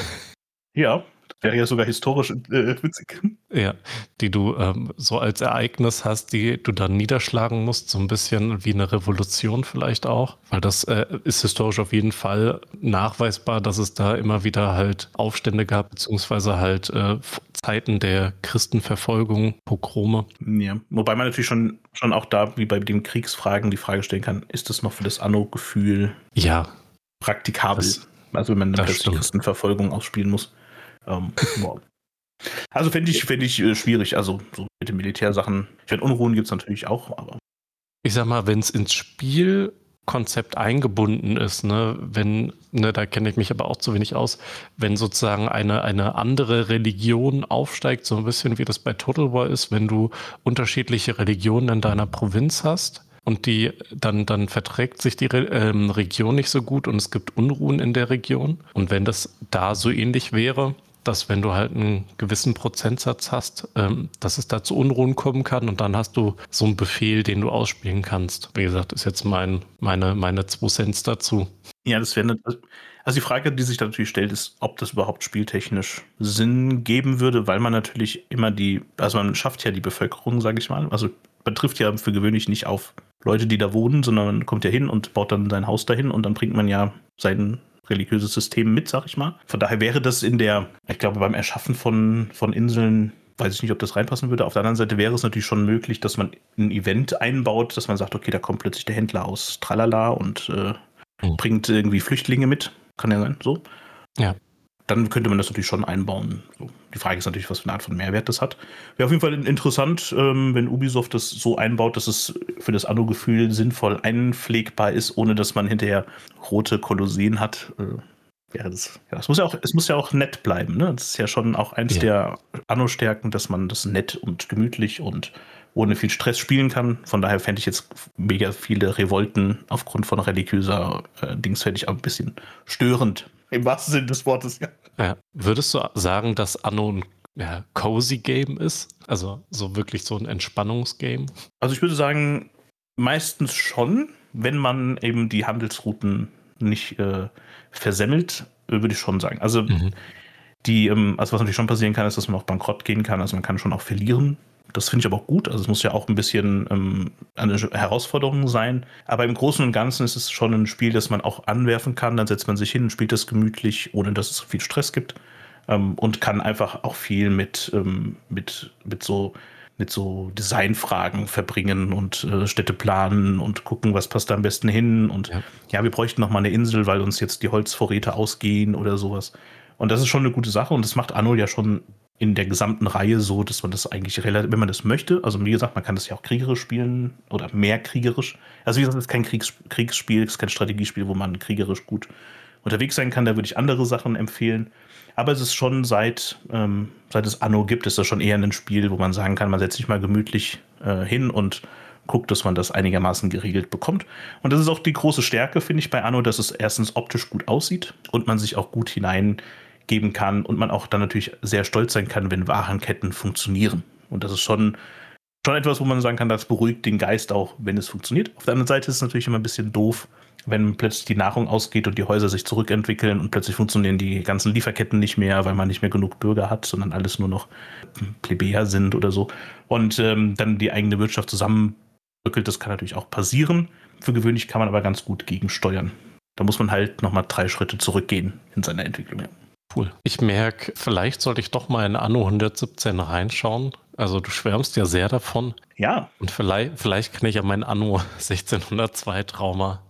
Ja, das wäre ja sogar historisch äh, witzig. Ja, die du ähm, so als Ereignis hast, die du dann niederschlagen musst, so ein bisschen wie eine Revolution vielleicht auch, weil das äh, ist historisch auf jeden Fall nachweisbar, dass es da immer wieder halt Aufstände gab, beziehungsweise halt äh, Zeiten der Christenverfolgung, Pogrome. Ja, wobei man natürlich schon, schon auch da, wie bei den Kriegsfragen, die Frage stellen kann, ist das noch für das Anno-Gefühl ja praktikabel? Das, also wenn man dann plötzlich stimmt. Christenverfolgung ausspielen muss. Ähm, wow. Also fände ich, fänd ich äh, schwierig, also so mit den Militärsachen. Ich meine, Unruhen gibt es natürlich auch, aber. Ich sag mal, wenn es ins Spielkonzept eingebunden ist, ne, wenn, ne, da kenne ich mich aber auch zu wenig aus, wenn sozusagen eine, eine andere Religion aufsteigt, so ein bisschen wie das bei Total War ist, wenn du unterschiedliche Religionen in deiner Provinz hast und die dann, dann verträgt sich die Re ähm, Region nicht so gut und es gibt Unruhen in der Region. Und wenn das da so ähnlich wäre, dass wenn du halt einen gewissen Prozentsatz hast, ähm, dass es da zu Unruhen kommen kann und dann hast du so einen Befehl, den du ausspielen kannst. Wie gesagt, ist jetzt mein, meine, meine zwei Cents dazu. Ja, das wäre, also die Frage, die sich da natürlich stellt, ist, ob das überhaupt spieltechnisch Sinn geben würde, weil man natürlich immer die, also man schafft ja die Bevölkerung, sage ich mal, also man trifft ja für gewöhnlich nicht auf Leute, die da wohnen, sondern man kommt ja hin und baut dann sein Haus dahin und dann bringt man ja sein religiöses System mit, sag ich mal. Von daher wäre das in der, ich glaube, beim Erschaffen von, von Inseln, weiß ich nicht, ob das reinpassen würde. Auf der anderen Seite wäre es natürlich schon möglich, dass man ein Event einbaut, dass man sagt, okay, da kommt plötzlich der Händler aus Tralala und äh, mhm. bringt irgendwie Flüchtlinge mit. Kann ja sein, so. Ja. Dann könnte man das natürlich schon einbauen. So. Die Frage ist natürlich, was für eine Art von Mehrwert das hat. Wäre auf jeden Fall interessant, ähm, wenn Ubisoft das so einbaut, dass es für das Anno-Gefühl sinnvoll einpflegbar ist, ohne dass man hinterher rote Kolosseen hat. Äh, wäre das. Ja, es muss ja auch, es muss ja auch nett bleiben. Ne? Das ist ja schon auch eins ja. der Anno-Stärken, dass man das nett und gemütlich und ohne viel Stress spielen kann. Von daher fände ich jetzt mega viele Revolten aufgrund von religiöser äh, Dings fände ich auch ein bisschen störend. Im wahrsten Sinne des Wortes, ja. Ja. Würdest du sagen, dass Anno ein ja, cozy Game ist? Also so wirklich so ein Entspannungsgame? Also ich würde sagen, meistens schon, wenn man eben die Handelsrouten nicht äh, versemmelt, würde ich schon sagen. Also mhm. die, ähm, also was natürlich schon passieren kann, ist, dass man auch bankrott gehen kann. Also man kann schon auch verlieren. Das finde ich aber auch gut. Also es muss ja auch ein bisschen ähm, eine Herausforderung sein. Aber im Großen und Ganzen ist es schon ein Spiel, das man auch anwerfen kann. Dann setzt man sich hin und spielt das gemütlich, ohne dass es viel Stress gibt. Ähm, und kann einfach auch viel mit, ähm, mit, mit so mit so Designfragen verbringen und äh, Städte planen und gucken, was passt da am besten hin. Und ja, ja wir bräuchten noch mal eine Insel, weil uns jetzt die Holzvorräte ausgehen oder sowas. Und das ist schon eine gute Sache. Und das macht Anno ja schon in der gesamten Reihe so, dass man das eigentlich relativ, wenn man das möchte, also wie gesagt, man kann das ja auch kriegerisch spielen oder mehr kriegerisch. Also wie gesagt, es ist kein Kriegs Kriegsspiel, es ist kein Strategiespiel, wo man kriegerisch gut unterwegs sein kann. Da würde ich andere Sachen empfehlen. Aber es ist schon seit, ähm, seit es Anno gibt, ist das schon eher ein Spiel, wo man sagen kann, man setzt sich mal gemütlich äh, hin und guckt, dass man das einigermaßen geregelt bekommt. Und das ist auch die große Stärke, finde ich, bei Anno, dass es erstens optisch gut aussieht und man sich auch gut hineingeben kann und man auch dann natürlich sehr stolz sein kann, wenn Warenketten funktionieren. Und das ist schon, schon etwas, wo man sagen kann, das beruhigt den Geist auch, wenn es funktioniert. Auf der anderen Seite ist es natürlich immer ein bisschen doof, wenn plötzlich die Nahrung ausgeht und die Häuser sich zurückentwickeln und plötzlich funktionieren die ganzen Lieferketten nicht mehr, weil man nicht mehr genug Bürger hat, sondern alles nur noch Plebejer sind oder so. Und ähm, dann die eigene Wirtschaft zusammenbröckelt, das kann natürlich auch passieren. Für gewöhnlich kann man aber ganz gut gegensteuern. Da muss man halt nochmal drei Schritte zurückgehen in seiner Entwicklung. Ja. Cool. Ich merke, vielleicht sollte ich doch mal in Anno hundertsiebzehn reinschauen. Also du schwärmst ja sehr davon. Ja. Und vielleicht, vielleicht kann ich ja mein Anno sechzehnhundertzwei Trauma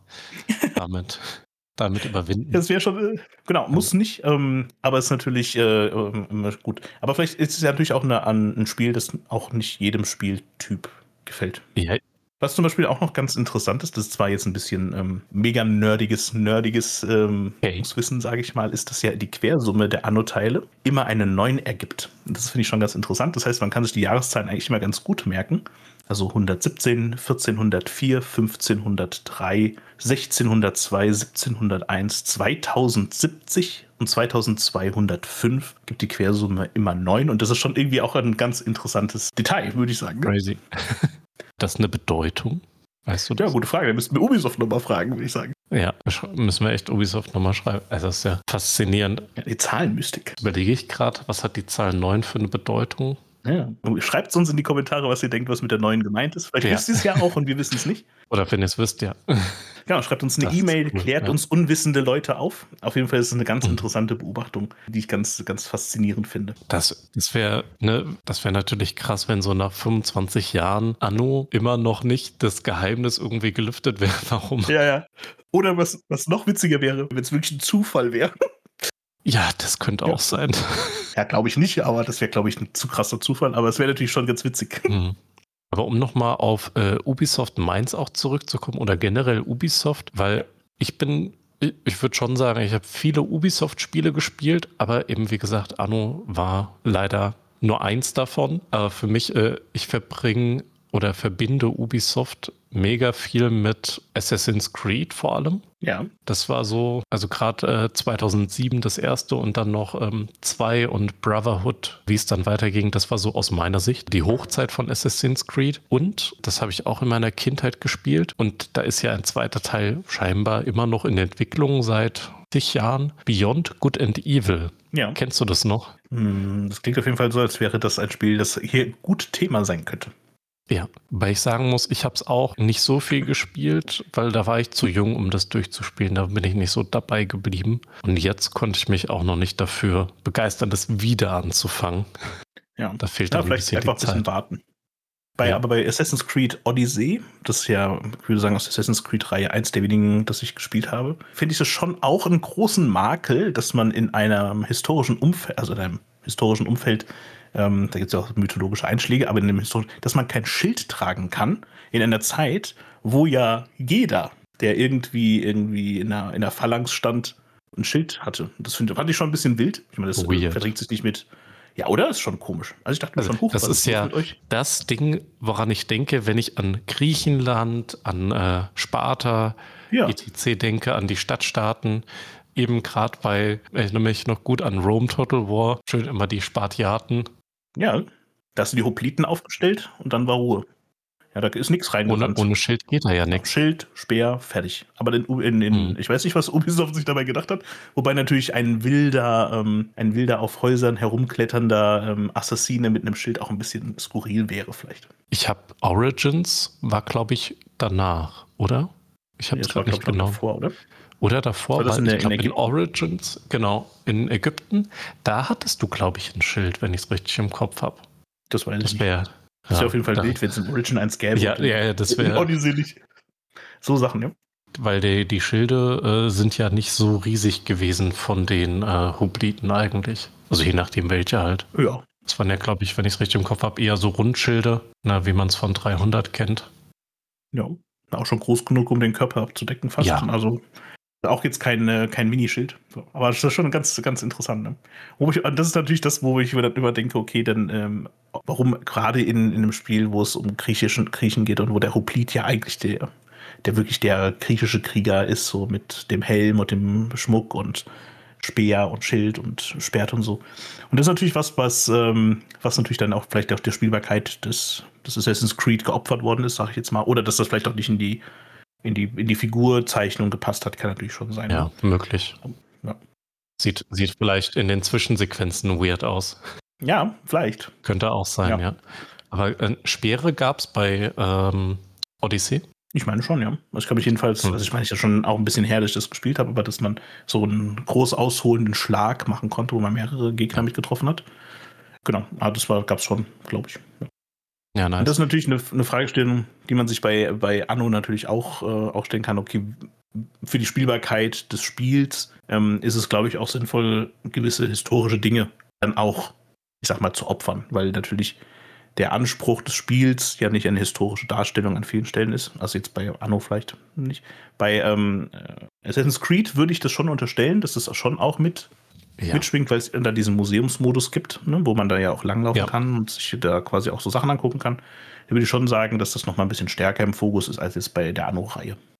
damit, damit überwinden. Das wäre schon, genau, muss nicht, ähm, aber ist natürlich äh, immer gut. Aber vielleicht ist es ja natürlich auch eine, ein Spiel, das auch nicht jedem Spieltyp gefällt. Ja. Was zum Beispiel auch noch ganz interessant ist, das ist zwar jetzt ein bisschen ähm, mega nerdiges, nerdiges ähm, okay. Wissen, sage ich mal, ist, dass ja die Quersumme der Anno-Teile immer eine neun ergibt. Und das finde ich schon ganz interessant. Das heißt, man kann sich die Jahreszahlen eigentlich immer ganz gut merken. Also hundertsiebzehn, vierzehnhundertvier, fünfzehnhundertdrei, sechzehnhundertzwei, siebzehnhunderteins, zweitausendsiebzig und zweitausendzweihundertfünf gibt die Quersumme immer neun. Und das ist schon irgendwie auch ein ganz interessantes Detail, würde ich sagen. Ne? Crazy. Das ist eine Bedeutung? Weißt du das? Ja, gute Frage. Da müssten wir Ubisoft nochmal fragen, würde ich sagen. Ja, müssen wir echt Ubisoft nochmal schreiben. Also das ist ja faszinierend. Ja, die Zahlenmystik. Überlege ich gerade, was hat die Zahl neun für eine Bedeutung? Ja. Schreibt uns in die Kommentare, was ihr denkt, was mit der neuen gemeint ist. Vielleicht Ja. wisst ihr es ja auch und wir wissen es nicht. Oder wenn ihr es wisst, ja. Genau, schreibt uns eine Das ist E-Mail, cool, klärt ja. uns unwissende Leute auf. Auf jeden Fall ist es eine ganz Mhm. interessante Beobachtung, die ich ganz, ganz faszinierend finde. Das, das wäre ne, das wäre natürlich krass, wenn so nach fünfundzwanzig Jahren Anno immer noch nicht das Geheimnis irgendwie gelüftet wäre. Warum? Ja, ja. Oder was, was noch witziger wäre, wenn es wirklich ein Zufall wäre. Ja, das könnte Ja. auch sein. Ja, glaube ich nicht, aber das wäre, glaube ich, ein zu krasser Zufall. Aber es wäre natürlich schon ganz witzig. Mhm. Aber um nochmal auf äh, Ubisoft Mainz auch zurückzukommen oder generell Ubisoft, weil ich bin, ich, ich würde schon sagen, ich habe viele Ubisoft-Spiele gespielt, aber eben wie gesagt, Anno war leider nur eins davon. Aber für mich, äh, ich verbringe oder verbinde Ubisoft mega viel mit Assassin's Creed vor allem. Ja. Das war so, also gerade äh, zweitausendsieben das erste und dann noch ähm, zwei und Brotherhood, wie es dann weiterging, das war so aus meiner Sicht die Hochzeit von Assassin's Creed. Und das habe ich auch in meiner Kindheit gespielt. Und da ist ja ein zweiter Teil scheinbar immer noch in Entwicklung seit zig Jahren. Beyond Good and Evil. Ja. Kennst du das noch? Hm, Das klingt auf jeden Fall so, als wäre das ein Spiel, das hier gut Thema sein könnte. Ja, weil ich sagen muss, ich habe es auch nicht so viel gespielt, weil da war ich zu jung, um das durchzuspielen. Da bin ich nicht so dabei geblieben. Und jetzt konnte ich mich auch noch nicht dafür begeistern, das wieder anzufangen. Ja. Da fehlt Ja, dann ein vielleicht bisschen einfach die ein bisschen Zeit. warten. Bei, Ja. Aber bei Assassin's Creed Odyssey, das ist ja, ich würde sagen, aus der Assassin's Creed-Reihe eins der wenigen, das ich gespielt habe, finde ich es schon auch einen großen Makel, dass man in einem historischen Umfeld, also in einem historischen Umfeld, ähm, da gibt es ja auch mythologische Einschläge, aber in einem historischen, dass man kein Schild tragen kann in einer Zeit, wo ja jeder, der irgendwie irgendwie in einer, in einer Phalanx stand, ein Schild hatte. Das find, fand ich schon ein bisschen wild. Ich meine, das äh, Weird. verträgt sich nicht mit. Ja, oder? Ist schon komisch. Also ich dachte mir Also, schon, hoch, das was ist los ja mit euch? das Ding, woran ich denke, wenn ich an Griechenland, an äh, Sparta, Ja. et cetera denke, an die Stadtstaaten. Eben gerade bei, ich erinnere mich noch gut an Rome Total War, schön immer die Spartiaten. Ja, da hast du die Hopliten aufgestellt und dann war Ruhe. Ja, da ist nichts Ohne, reingerannt. ohne Schild geht da ja nichts. Schild, Speer, fertig. Aber in, in, in Hm. ich weiß nicht, was Ubisoft sich dabei gedacht hat. Wobei natürlich ein wilder, ähm, ein wilder auf Häusern herumkletternder ähm, Assassine mit einem Schild auch ein bisschen skurril wäre vielleicht. Ich habe Origins, war glaube ich danach, oder? Ich habe es Das war, gerade nicht glaub ich, noch genau. davor, oder? Oder davor, War das weil in der- ich glaube in in, Ägypten? Origins, genau, in Ägypten, da hattest du glaube ich ein Schild, wenn ich es richtig im Kopf habe. Das weiß ich Das nicht. wäre Das wäre auf jeden Fall wild, wenn es in Origin eins gäbe. Ja, und in- ja, ja, das in wäre, Odyssey nicht. So Sachen, ja. weil die, die Schilde äh, sind ja nicht so riesig gewesen von den äh, Hopliten eigentlich. Also je nachdem welche halt. Ja. Das waren ja, glaube ich, wenn ich es richtig im Kopf habe, eher so Rundschilde, na, wie man es von dreihundert kennt. Ja. Auch schon groß genug, um den Körper abzudecken fast. Ja. Also auch jetzt kein, äh, kein Minischild. So. Aber das ist schon ganz, ganz interessant. Ne? Wo ich, und das ist natürlich das, wo ich mir dann immer denke, okay, dann ähm, warum gerade in, in einem Spiel, wo es um griechischen Griechen geht und wo der Hoplit ja eigentlich der, der wirklich der griechische Krieger ist, so mit dem Helm und dem Schmuck und Speer und Schild und Schwert und so. Und das ist natürlich was, was, ähm, was natürlich dann auch vielleicht auch der Spielbarkeit des, des Assassin's Creed geopfert worden ist, sage ich jetzt mal. Oder dass das vielleicht auch nicht in die, in die, in die Figurzeichnung gepasst hat, kann natürlich schon sein. Ja, möglich. Ja. Sieht, sieht vielleicht in den Zwischensequenzen weird aus. Ja, vielleicht. Könnte auch sein, ja. Ja. Aber äh, Speere gab es bei ähm, Odyssey? Ich meine schon, ja. Also ich kann mich jedenfalls, Hm. also ich meine, ich ja schon auch ein bisschen her, dass ich das gespielt habe, aber dass man so einen groß ausholenden Schlag machen konnte, wo man mehrere Gegner mit getroffen hat. Genau, aber das gab es schon, glaube ich. Ja. Ja, nice. Und das ist natürlich eine, eine Fragestellung, die man sich bei, bei Anno natürlich auch, äh, auch stellen kann. Okay, für die Spielbarkeit des Spiels ähm, ist es, glaube ich, auch sinnvoll, gewisse historische Dinge dann auch, ich sag mal, zu opfern, weil natürlich der Anspruch des Spiels ja nicht eine historische Darstellung an vielen Stellen ist. Also jetzt bei Anno vielleicht nicht. Bei ähm, Assassin's Creed würde ich das schon unterstellen, dass das schon auch mit ja. mitschwingt, weil es da diesen Museumsmodus gibt, ne, wo man da ja auch langlaufen Ja. kann und sich da quasi auch so Sachen angucken kann. Da würde ich schon sagen, dass das noch mal ein bisschen stärker im Fokus ist als jetzt bei der Anno-Reihe.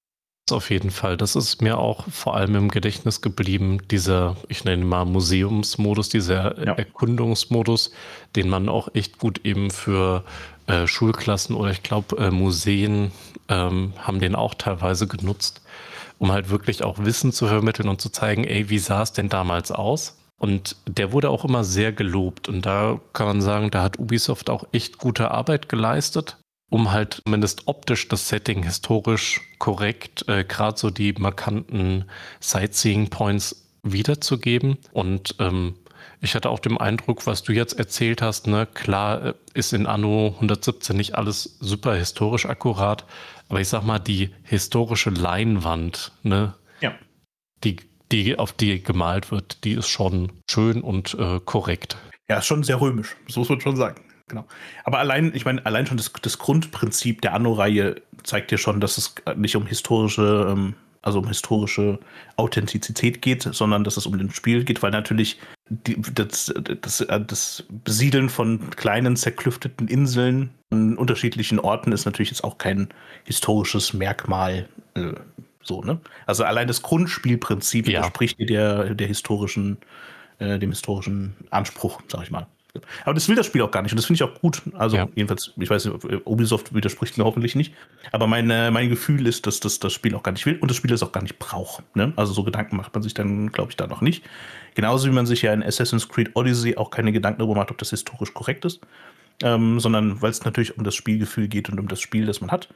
Auf jeden Fall. Das ist mir auch vor allem im Gedächtnis geblieben, dieser, ich nenne ihn mal Museumsmodus, dieser Ja. Erkundungsmodus, den man auch echt gut eben für äh, Schulklassen oder ich glaube äh, Museen ähm, haben den auch teilweise genutzt, um halt wirklich auch Wissen zu vermitteln und zu zeigen, ey, wie sah es denn damals aus? Und der wurde auch immer sehr gelobt. Und da kann man sagen, da hat Ubisoft auch echt gute Arbeit geleistet, um halt zumindest optisch das Setting historisch korrekt, äh, gerade so die markanten Sightseeing-Points wiederzugeben. Und ähm, ich hatte auch den Eindruck, was du jetzt erzählt hast, ne, klar äh, ist in Anno hundertsiebzehn nicht alles super historisch akkurat, aber ich sag mal, die historische Leinwand, ne, Ja. die, die auf die gemalt wird, die ist schon schön und äh, korrekt. Ja, ist schon sehr römisch, so muss man schon sagen. Genau. Aber allein, ich meine, allein schon das, das Grundprinzip der Anno-Reihe zeigt dir schon, dass es nicht um historische, ähm, also um historische Authentizität geht, sondern dass es um den Spiel geht, weil natürlich die, das, das, das Besiedeln von kleinen, zerklüfteten Inseln an unterschiedlichen Orten ist natürlich jetzt auch kein historisches Merkmal. Äh, so, ne? Also allein das Grundspielprinzip Ja. widerspricht dir der, der historischen, äh, dem historischen Anspruch, sag ich mal. Aber das will das Spiel auch gar nicht und das finde ich auch gut. Also Ja. jedenfalls, ich weiß nicht, Ubisoft widerspricht mir hoffentlich nicht. Aber mein, äh, mein Gefühl ist, dass das das Spiel auch gar nicht will und das Spiel es auch gar nicht braucht. Ne? Also so Gedanken macht man sich dann, glaube ich, da noch nicht. Genauso wie man sich ja in Assassin's Creed Odyssey auch keine Gedanken darüber macht, ob das historisch korrekt ist. Ähm, sondern weil es natürlich um das Spielgefühl geht und um das Spiel, das man hat.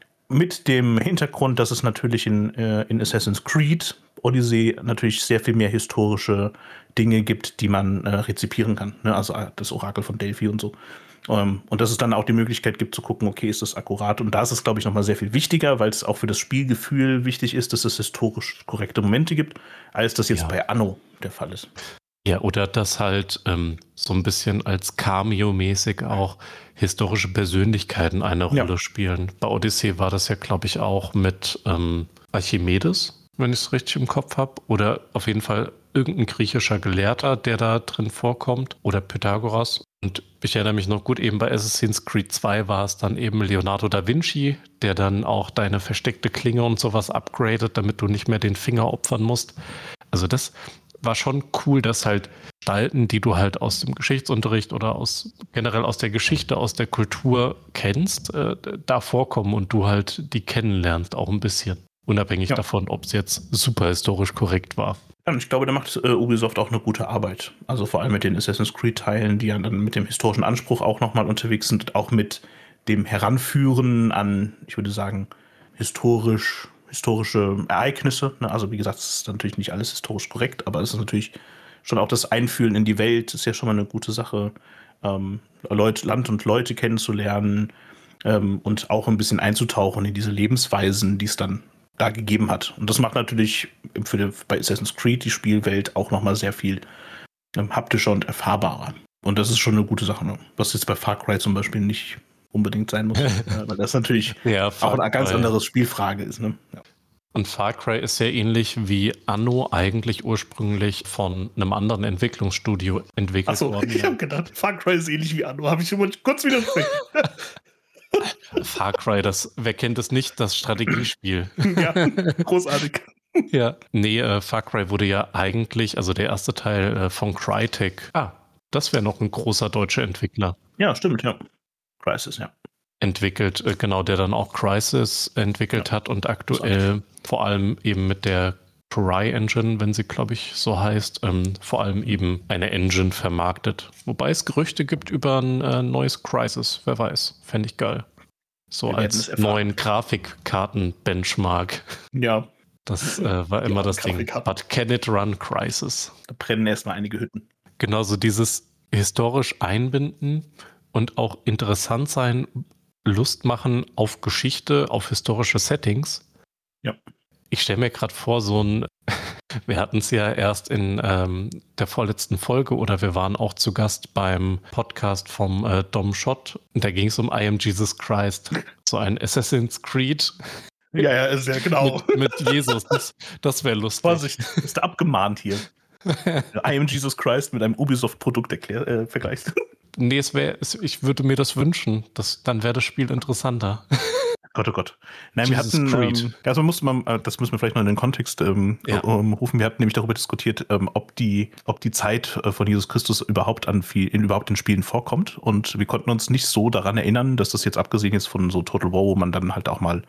Mit dem Hintergrund, dass es natürlich in, äh, in Assassin's Creed Odyssey natürlich sehr viel mehr historische Dinge gibt, die man äh, rezipieren kann. Ne? Also äh, das Orakel von Delphi und so. Ähm, und dass es dann auch die Möglichkeit gibt zu gucken, okay, ist das akkurat? Und da ist es, glaube ich, nochmal sehr viel wichtiger, weil es auch für das Spielgefühl wichtig ist, dass es historisch korrekte Momente gibt, als das jetzt Ja. bei Anno der Fall ist. Ja, oder dass halt ähm, so ein bisschen als Cameo-mäßig auch historische Persönlichkeiten eine Ja. Rolle spielen. Bei Odyssey war das ja, glaube ich, auch mit ähm, Archimedes, wenn ich es richtig im Kopf habe. Oder auf jeden Fall irgendein griechischer Gelehrter, der da drin vorkommt. Oder Pythagoras. Und ich erinnere mich noch gut, eben bei Assassin's Creed zwei war es dann eben Leonardo da Vinci, der dann auch deine versteckte Klinge und sowas upgradet, damit du nicht mehr den Finger opfern musst. Also das war schon cool, dass halt Gestalten, die du halt aus dem Geschichtsunterricht oder aus generell aus der Geschichte, aus der Kultur kennst, äh, da vorkommen und du halt die kennenlernst, auch ein bisschen. Unabhängig Ja. davon, ob es jetzt super historisch korrekt war. Ja, und ich glaube, da macht äh, Ubisoft auch eine gute Arbeit. Also vor allem mit den Assassin's Creed-Teilen, die ja dann mit dem historischen Anspruch auch nochmal unterwegs sind, auch mit dem Heranführen an, ich würde sagen, historisch, historische Ereignisse. Ne? Also wie gesagt, es ist natürlich nicht alles historisch korrekt, aber es ist natürlich schon auch das Einfühlen in die Welt, ist ja schon mal eine gute Sache, ähm, Leute, Land und Leute kennenzulernen ähm, und auch ein bisschen einzutauchen in diese Lebensweisen, die es dann da gegeben hat. Und das macht natürlich für die, bei Assassin's Creed die Spielwelt auch nochmal sehr viel ähm, haptischer und erfahrbarer. Und das ist schon eine gute Sache, ne? Was jetzt bei Far Cry zum Beispiel nicht unbedingt sein muss, äh, weil das natürlich Ja, auch Far eine ganz Cry. andere Spielfrage ist. Ne? Ja. Und Far Cry ist sehr ähnlich wie Anno eigentlich ursprünglich von einem anderen Entwicklungsstudio entwickelt Achso, worden. ich habe gedacht, Far Cry ist ähnlich wie Anno. Habe ich schon mal kurz widersprechen. Far Cry, das, wer kennt es nicht, das Strategiespiel. Ja, großartig. Ja, nee, äh, Far Cry wurde ja eigentlich, also der erste Teil äh, von Crytek. Ah, das wäre noch ein großer deutscher Entwickler. Ja, stimmt, ja. Crisis, ja. Entwickelt, äh, genau, der dann auch Crysis entwickelt Ja, hat und aktuell vor allem eben mit der Cry-Engine, wenn sie, glaube ich, so heißt, ähm, vor allem eben eine Engine vermarktet. Wobei es Gerüchte gibt über ein äh, neues Crysis, wer weiß, fände ich geil. So Wir werden es als erfahren. neuen Grafikkarten-Benchmark. Ja, Das äh, war immer Ja, das Ding. Grafikkarten. But can it run Crysis? da brennen erstmal einige Hütten. Genauso dieses historisch einbinden und auch interessant sein, Lust machen auf Geschichte, auf historische Settings. Ja. Ich stelle mir gerade vor, so ein, wir hatten es ja erst in ähm, der vorletzten Folge oder wir waren auch zu Gast beim Podcast vom äh, Dom Schott. Und da ging es um I Am Jesus Christ. So ein Assassin's Creed Ja, ja, ist ja genau. mit, mit Jesus. Das, das wäre lustig. Vorsicht, ist abgemahnt hier. I Am Jesus Christ mit einem Ubisoft-Produkt erklär, äh, vergleichst. Nee, es wäre, ich würde mir das wünschen. Das, dann wäre das Spiel interessanter. Gott, oh Gott. Nein, Jesus wir hatten, Creed. ähm, also muss man, äh, das müssen wir vielleicht noch in den Kontext ähm, Ja. um, rufen. Wir hatten nämlich darüber diskutiert, ähm, ob die, ob die Zeit äh, von Jesus Christus überhaupt an viel, in überhaupt in Spielen vorkommt. Und wir konnten uns nicht so daran erinnern, dass das jetzt abgesehen ist von so Total War, wo man dann halt auch mal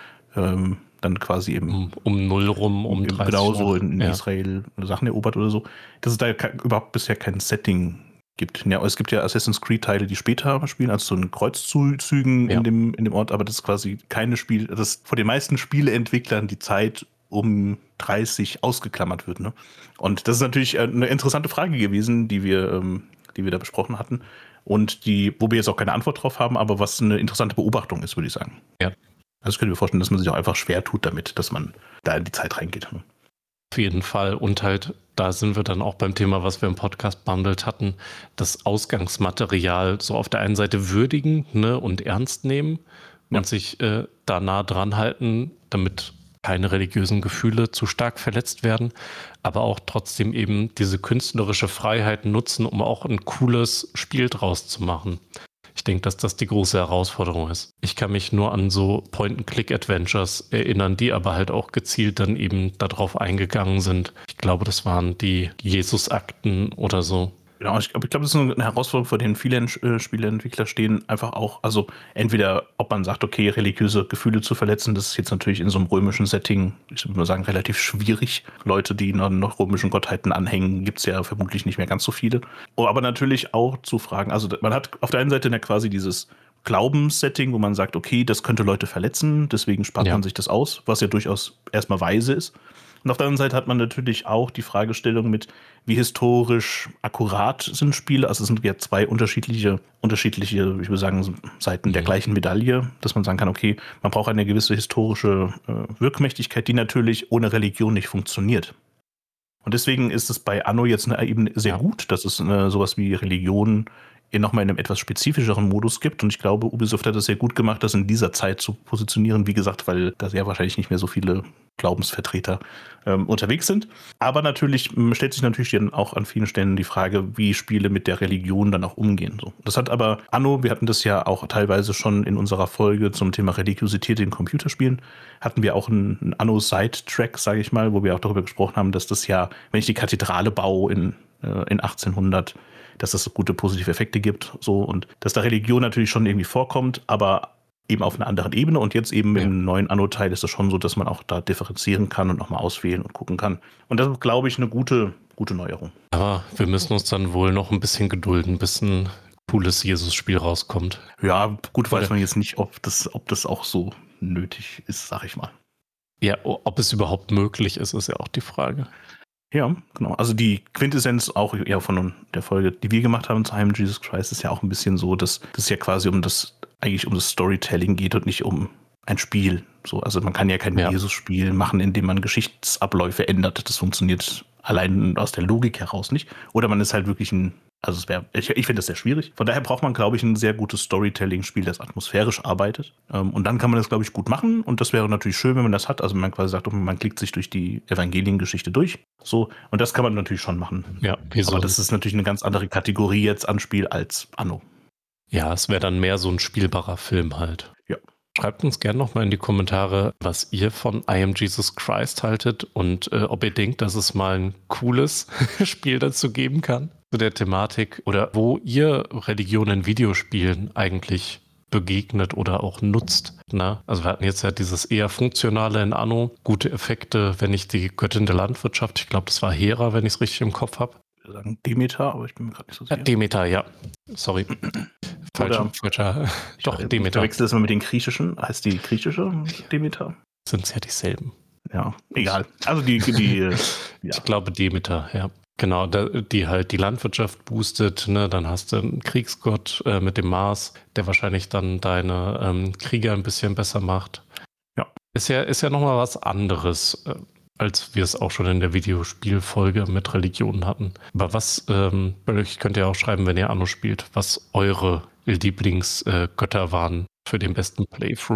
ähm, dann quasi eben Um, um null rum, um dreißig genauso in, in ja. Israel Sachen erobert oder so, dass es da ke- überhaupt bisher kein Setting gibt. Ja, es gibt ja Assassin's Creed-Teile, die später spielen, also so in Kreuzzügen Ja. in, dem, in dem Ort, aber das ist quasi keine Spiel, das von den meisten Spieleentwicklern die Zeit um dreißig ausgeklammert wird. Ne? Und das ist natürlich eine interessante Frage gewesen, die wir, ähm, die wir da besprochen hatten und die, wo wir jetzt auch keine Antwort drauf haben, aber was eine interessante Beobachtung ist, würde ich sagen. Ja. Also ich könnte mir vorstellen, dass man sich auch einfach schwer tut damit, dass man da in die Zeit reingeht. Ne? Auf jeden Fall. Und halt, da sind wir dann auch beim Thema, was wir im Podcast behandelt hatten, das Ausgangsmaterial so auf der einen Seite würdigen, ne, und ernst nehmen Ja. und sich äh, da nah dran halten, damit keine religiösen Gefühle zu stark verletzt werden, aber auch trotzdem eben diese künstlerische Freiheit nutzen, um auch ein cooles Spiel draus zu machen. Ich denke, dass das die große Herausforderung ist. Ich kann mich nur an so Point-and-Click-Adventures erinnern, die aber halt auch gezielt dann eben darauf eingegangen sind. Ich glaube, das waren die Jesus-Akten oder so. Genau, ich glaube, ich glaub, das ist eine Herausforderung, vor denen viele äh, Spieleentwickler stehen. Einfach auch, also entweder, ob man sagt, okay, religiöse Gefühle zu verletzen, das ist jetzt natürlich in so einem römischen Setting, ich würde mal sagen, relativ schwierig. Leute, die noch, noch römischen Gottheiten anhängen, gibt es ja vermutlich nicht mehr ganz so viele. Oh, aber natürlich auch zu fragen, also man hat auf der einen Seite ja quasi dieses Glaubenssetting, wo man sagt, okay, das könnte Leute verletzen, deswegen spart Ja. man sich das aus, was ja durchaus erstmal weise ist. Und auf der anderen Seite hat man natürlich auch die Fragestellung mit, wie historisch akkurat sind Spiele. Also es sind ja zwei unterschiedliche, unterschiedliche, ich würde sagen, Seiten der Mhm. gleichen Medaille, dass man sagen kann, okay, man braucht eine gewisse historische äh, Wirkmächtigkeit, die natürlich ohne Religion nicht funktioniert. Und deswegen ist es bei Anno jetzt ne, eben sehr Ja. gut, dass es äh, sowas wie Religion in nochmal in einem etwas spezifischeren Modus gibt. Und ich glaube, Ubisoft hat es sehr gut gemacht, das in dieser Zeit zu positionieren. Wie gesagt, weil da sehr wahrscheinlich nicht mehr so viele Glaubensvertreter ähm, unterwegs sind. Aber natürlich ähm, stellt sich natürlich dann auch an vielen Stellen die Frage, wie Spiele mit der Religion dann auch umgehen. So. Das hat aber Anno, wir hatten das ja auch teilweise schon in unserer Folge zum Thema Religiosität in Computerspielen, hatten wir auch einen, einen Anno-Side-Track, sage ich mal, wo wir auch darüber gesprochen haben, dass das ja, wenn ich die Kathedrale baue in, äh, in achtzehnhundert, dass das gute positive Effekte gibt, so, und dass da Religion natürlich schon irgendwie vorkommt, aber eben auf einer anderen Ebene. Und jetzt eben Ja. im neuen Anno-Teil ist es schon so, dass man auch da differenzieren kann und nochmal auswählen und gucken kann. Und das ist, glaube ich, eine gute, gute Neuerung. Aber wir müssen uns dann wohl noch ein bisschen gedulden, bis ein cooles Jesus-Spiel rauskommt. Ja, gut, weiß Oder- man jetzt nicht, ob das, ob das auch so nötig ist, sag ich mal. Ja, ob es überhaupt möglich ist, ist ja auch die Frage. Ja, genau. Also die Quintessenz auch ja von der Folge, die wir gemacht haben zu I Am Jesus Christ, ist ja auch ein bisschen so, dass das ja quasi um das, eigentlich um das Storytelling geht und nicht um ein Spiel. So, also man kann ja kein Ja. Jesus-Spiel machen, indem man Geschichtsabläufe ändert. Das funktioniert allein aus der Logik heraus nicht. Oder man ist halt wirklich ein, also es wäre, ich, ich finde das sehr schwierig. Von daher braucht man, glaube ich, ein sehr gutes Storytelling-Spiel, das atmosphärisch arbeitet. Ähm, und dann kann man das, glaube ich, gut machen. Und das wäre natürlich schön, wenn man das hat. Also man quasi sagt, man klickt sich durch die Evangeliengeschichte durch. So, und das kann man natürlich schon machen. Ja, wie so, Aber das ist natürlich eine ganz andere Kategorie jetzt an Spiel als Anno. ja, es wäre dann mehr so ein spielbarer Film halt. Ja. Schreibt uns gerne nochmal in die Kommentare, was ihr von I Am Jesus Christ haltet und äh, ob ihr denkt, dass es mal ein cooles Spiel dazu geben kann, zu der Thematik, oder wo ihr Religion in Videospielen eigentlich begegnet oder auch nutzt. Na? Also wir hatten jetzt ja dieses eher funktionale in Anno, gute Effekte, wenn nicht die Göttin der Landwirtschaft, ich glaube, das war Hera, wenn ich es richtig im Kopf habe. Wir sagen Demeter, aber ich bin mir gerade nicht so Ja, sicher. Demeter, ja. Sorry. Falscher, Oder- falscher. Doch, Ich Demeter. verwechsel das mal mit den griechischen. Heißt die griechische Demeter? Sind es ja dieselben. Ja, egal. Also die, die äh, ja. Ich glaube Demeter, ja. Genau, da, die halt die Landwirtschaft boostet, ne? Dann hast du einen Kriegsgott äh, mit dem Mars, der wahrscheinlich dann deine ähm, Krieger ein bisschen besser macht. Ja. Ist ja, ist ja nochmal was anderes, äh, als wir es auch schon in der Videospielfolge mit Religionen hatten. Aber was, ähm, ich könnt ja auch schreiben, wenn ihr Anno spielt, was eure Lieblingsgötter äh, Götter waren für den besten Playthrough.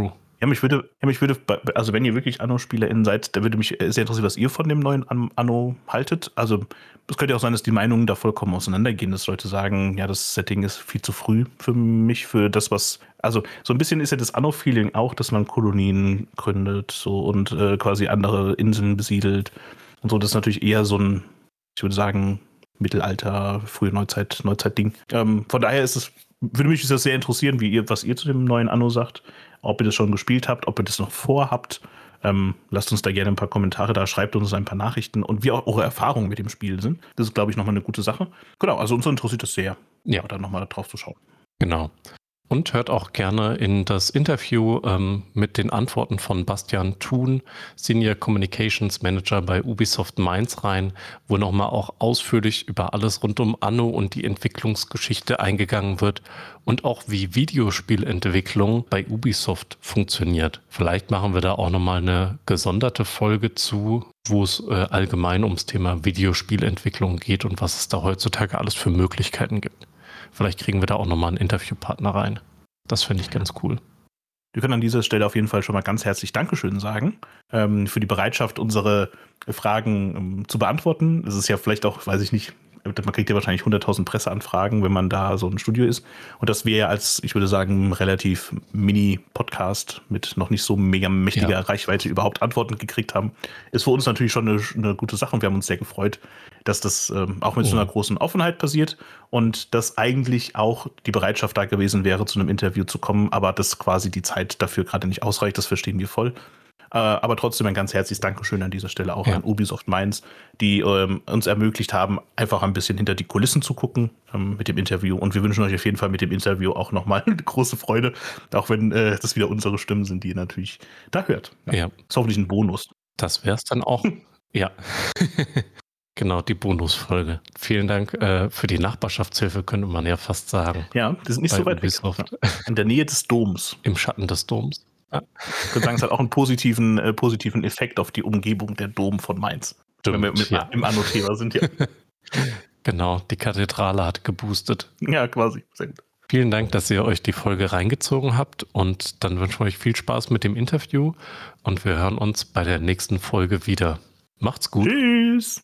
Ja, mich würde, ja, mich würde, also wenn ihr wirklich Anno-SpielerInnen seid, da würde mich sehr interessieren, was ihr von dem neuen Anno haltet. Also es könnte ja auch sein, dass die Meinungen da vollkommen auseinandergehen, dass Leute sagen, ja, das Setting ist viel zu früh für mich, für das, was, also so ein bisschen ist ja das Anno-Feeling auch, dass man Kolonien gründet so und äh, quasi andere Inseln besiedelt und so. Das ist natürlich eher so ein, ich würde sagen, Mittelalter, frühe Neuzeit, Neuzeit-Ding. Ähm, von daher ist es, würde mich das sehr interessieren, wie ihr, was ihr zu dem neuen Anno sagt, ob ihr das schon gespielt habt, ob ihr das noch vorhabt. Ähm, lasst uns da gerne ein paar Kommentare da, schreibt uns ein paar Nachrichten und wie auch eure Erfahrungen mit dem Spiel sind. Das ist, glaube ich, nochmal eine gute Sache. Genau, also uns interessiert das sehr, ja, da nochmal drauf zu schauen. Genau. Und hört auch gerne in das Interview ähm, mit den Antworten von Bastian Thun, Senior Communications Manager bei Ubisoft Mainz rein, wo nochmal auch ausführlich über alles rund um Anno und die Entwicklungsgeschichte eingegangen wird und auch wie Videospielentwicklung bei Ubisoft funktioniert. Vielleicht machen wir da auch nochmal eine gesonderte Folge zu, wo es äh, allgemein ums Thema Videospielentwicklung geht und was es da heutzutage alles für Möglichkeiten gibt. Vielleicht kriegen wir da auch nochmal einen Interviewpartner rein. Das finde ich ganz cool. Wir können an dieser Stelle auf jeden Fall schon mal ganz herzlich Dankeschön sagen ähm, für die Bereitschaft, unsere Fragen ähm, zu beantworten. Es ist ja vielleicht auch, weiß ich nicht, man kriegt ja wahrscheinlich hunderttausend Presseanfragen, wenn man da so ein Studio ist. Und dass wir ja als, ich würde sagen, relativ Mini-Podcast mit noch nicht so mega mächtiger ja. Reichweite überhaupt Antworten gekriegt haben, ist für uns natürlich schon eine, eine gute Sache. Und wir haben uns sehr gefreut, dass das ähm, auch mit oh. so einer großen Offenheit passiert und dass eigentlich auch die Bereitschaft da gewesen wäre, zu einem Interview zu kommen, aber dass quasi die Zeit dafür gerade nicht ausreicht. Das verstehen wir voll. Aber trotzdem ein ganz herzliches Dankeschön an dieser Stelle auch ja. an Ubisoft Mainz, die ähm, uns ermöglicht haben, einfach ein bisschen hinter die Kulissen zu gucken ähm, mit dem Interview. Und wir wünschen euch auf jeden Fall mit dem Interview auch nochmal eine große Freude, auch wenn äh, das wieder unsere Stimmen sind, die ihr natürlich da hört. Ja. ja. Ist hoffentlich ein Bonus. Das wäre es dann auch. ja. Genau, die Bonusfolge. Vielen Dank äh, für die Nachbarschaftshilfe, könnte man ja fast sagen. Ja, das ist nicht so weit Ubisoft. weg. In der Nähe des Doms. Im Schatten des Doms. Ja. Ich würde sagen, es hat auch einen positiven, äh, positiven Effekt auf die Umgebung der Dom von Mainz. Stimmt, wenn wir mit, ja. im Anno-Thema sind, ja. Genau, die Kathedrale hat geboostet. Ja, quasi. Sehr gut. Vielen Dank, dass ihr euch die Folge reingezogen habt und dann wünschen wir euch viel Spaß mit dem Interview und wir hören uns bei der nächsten Folge wieder. Macht's gut. Tschüss.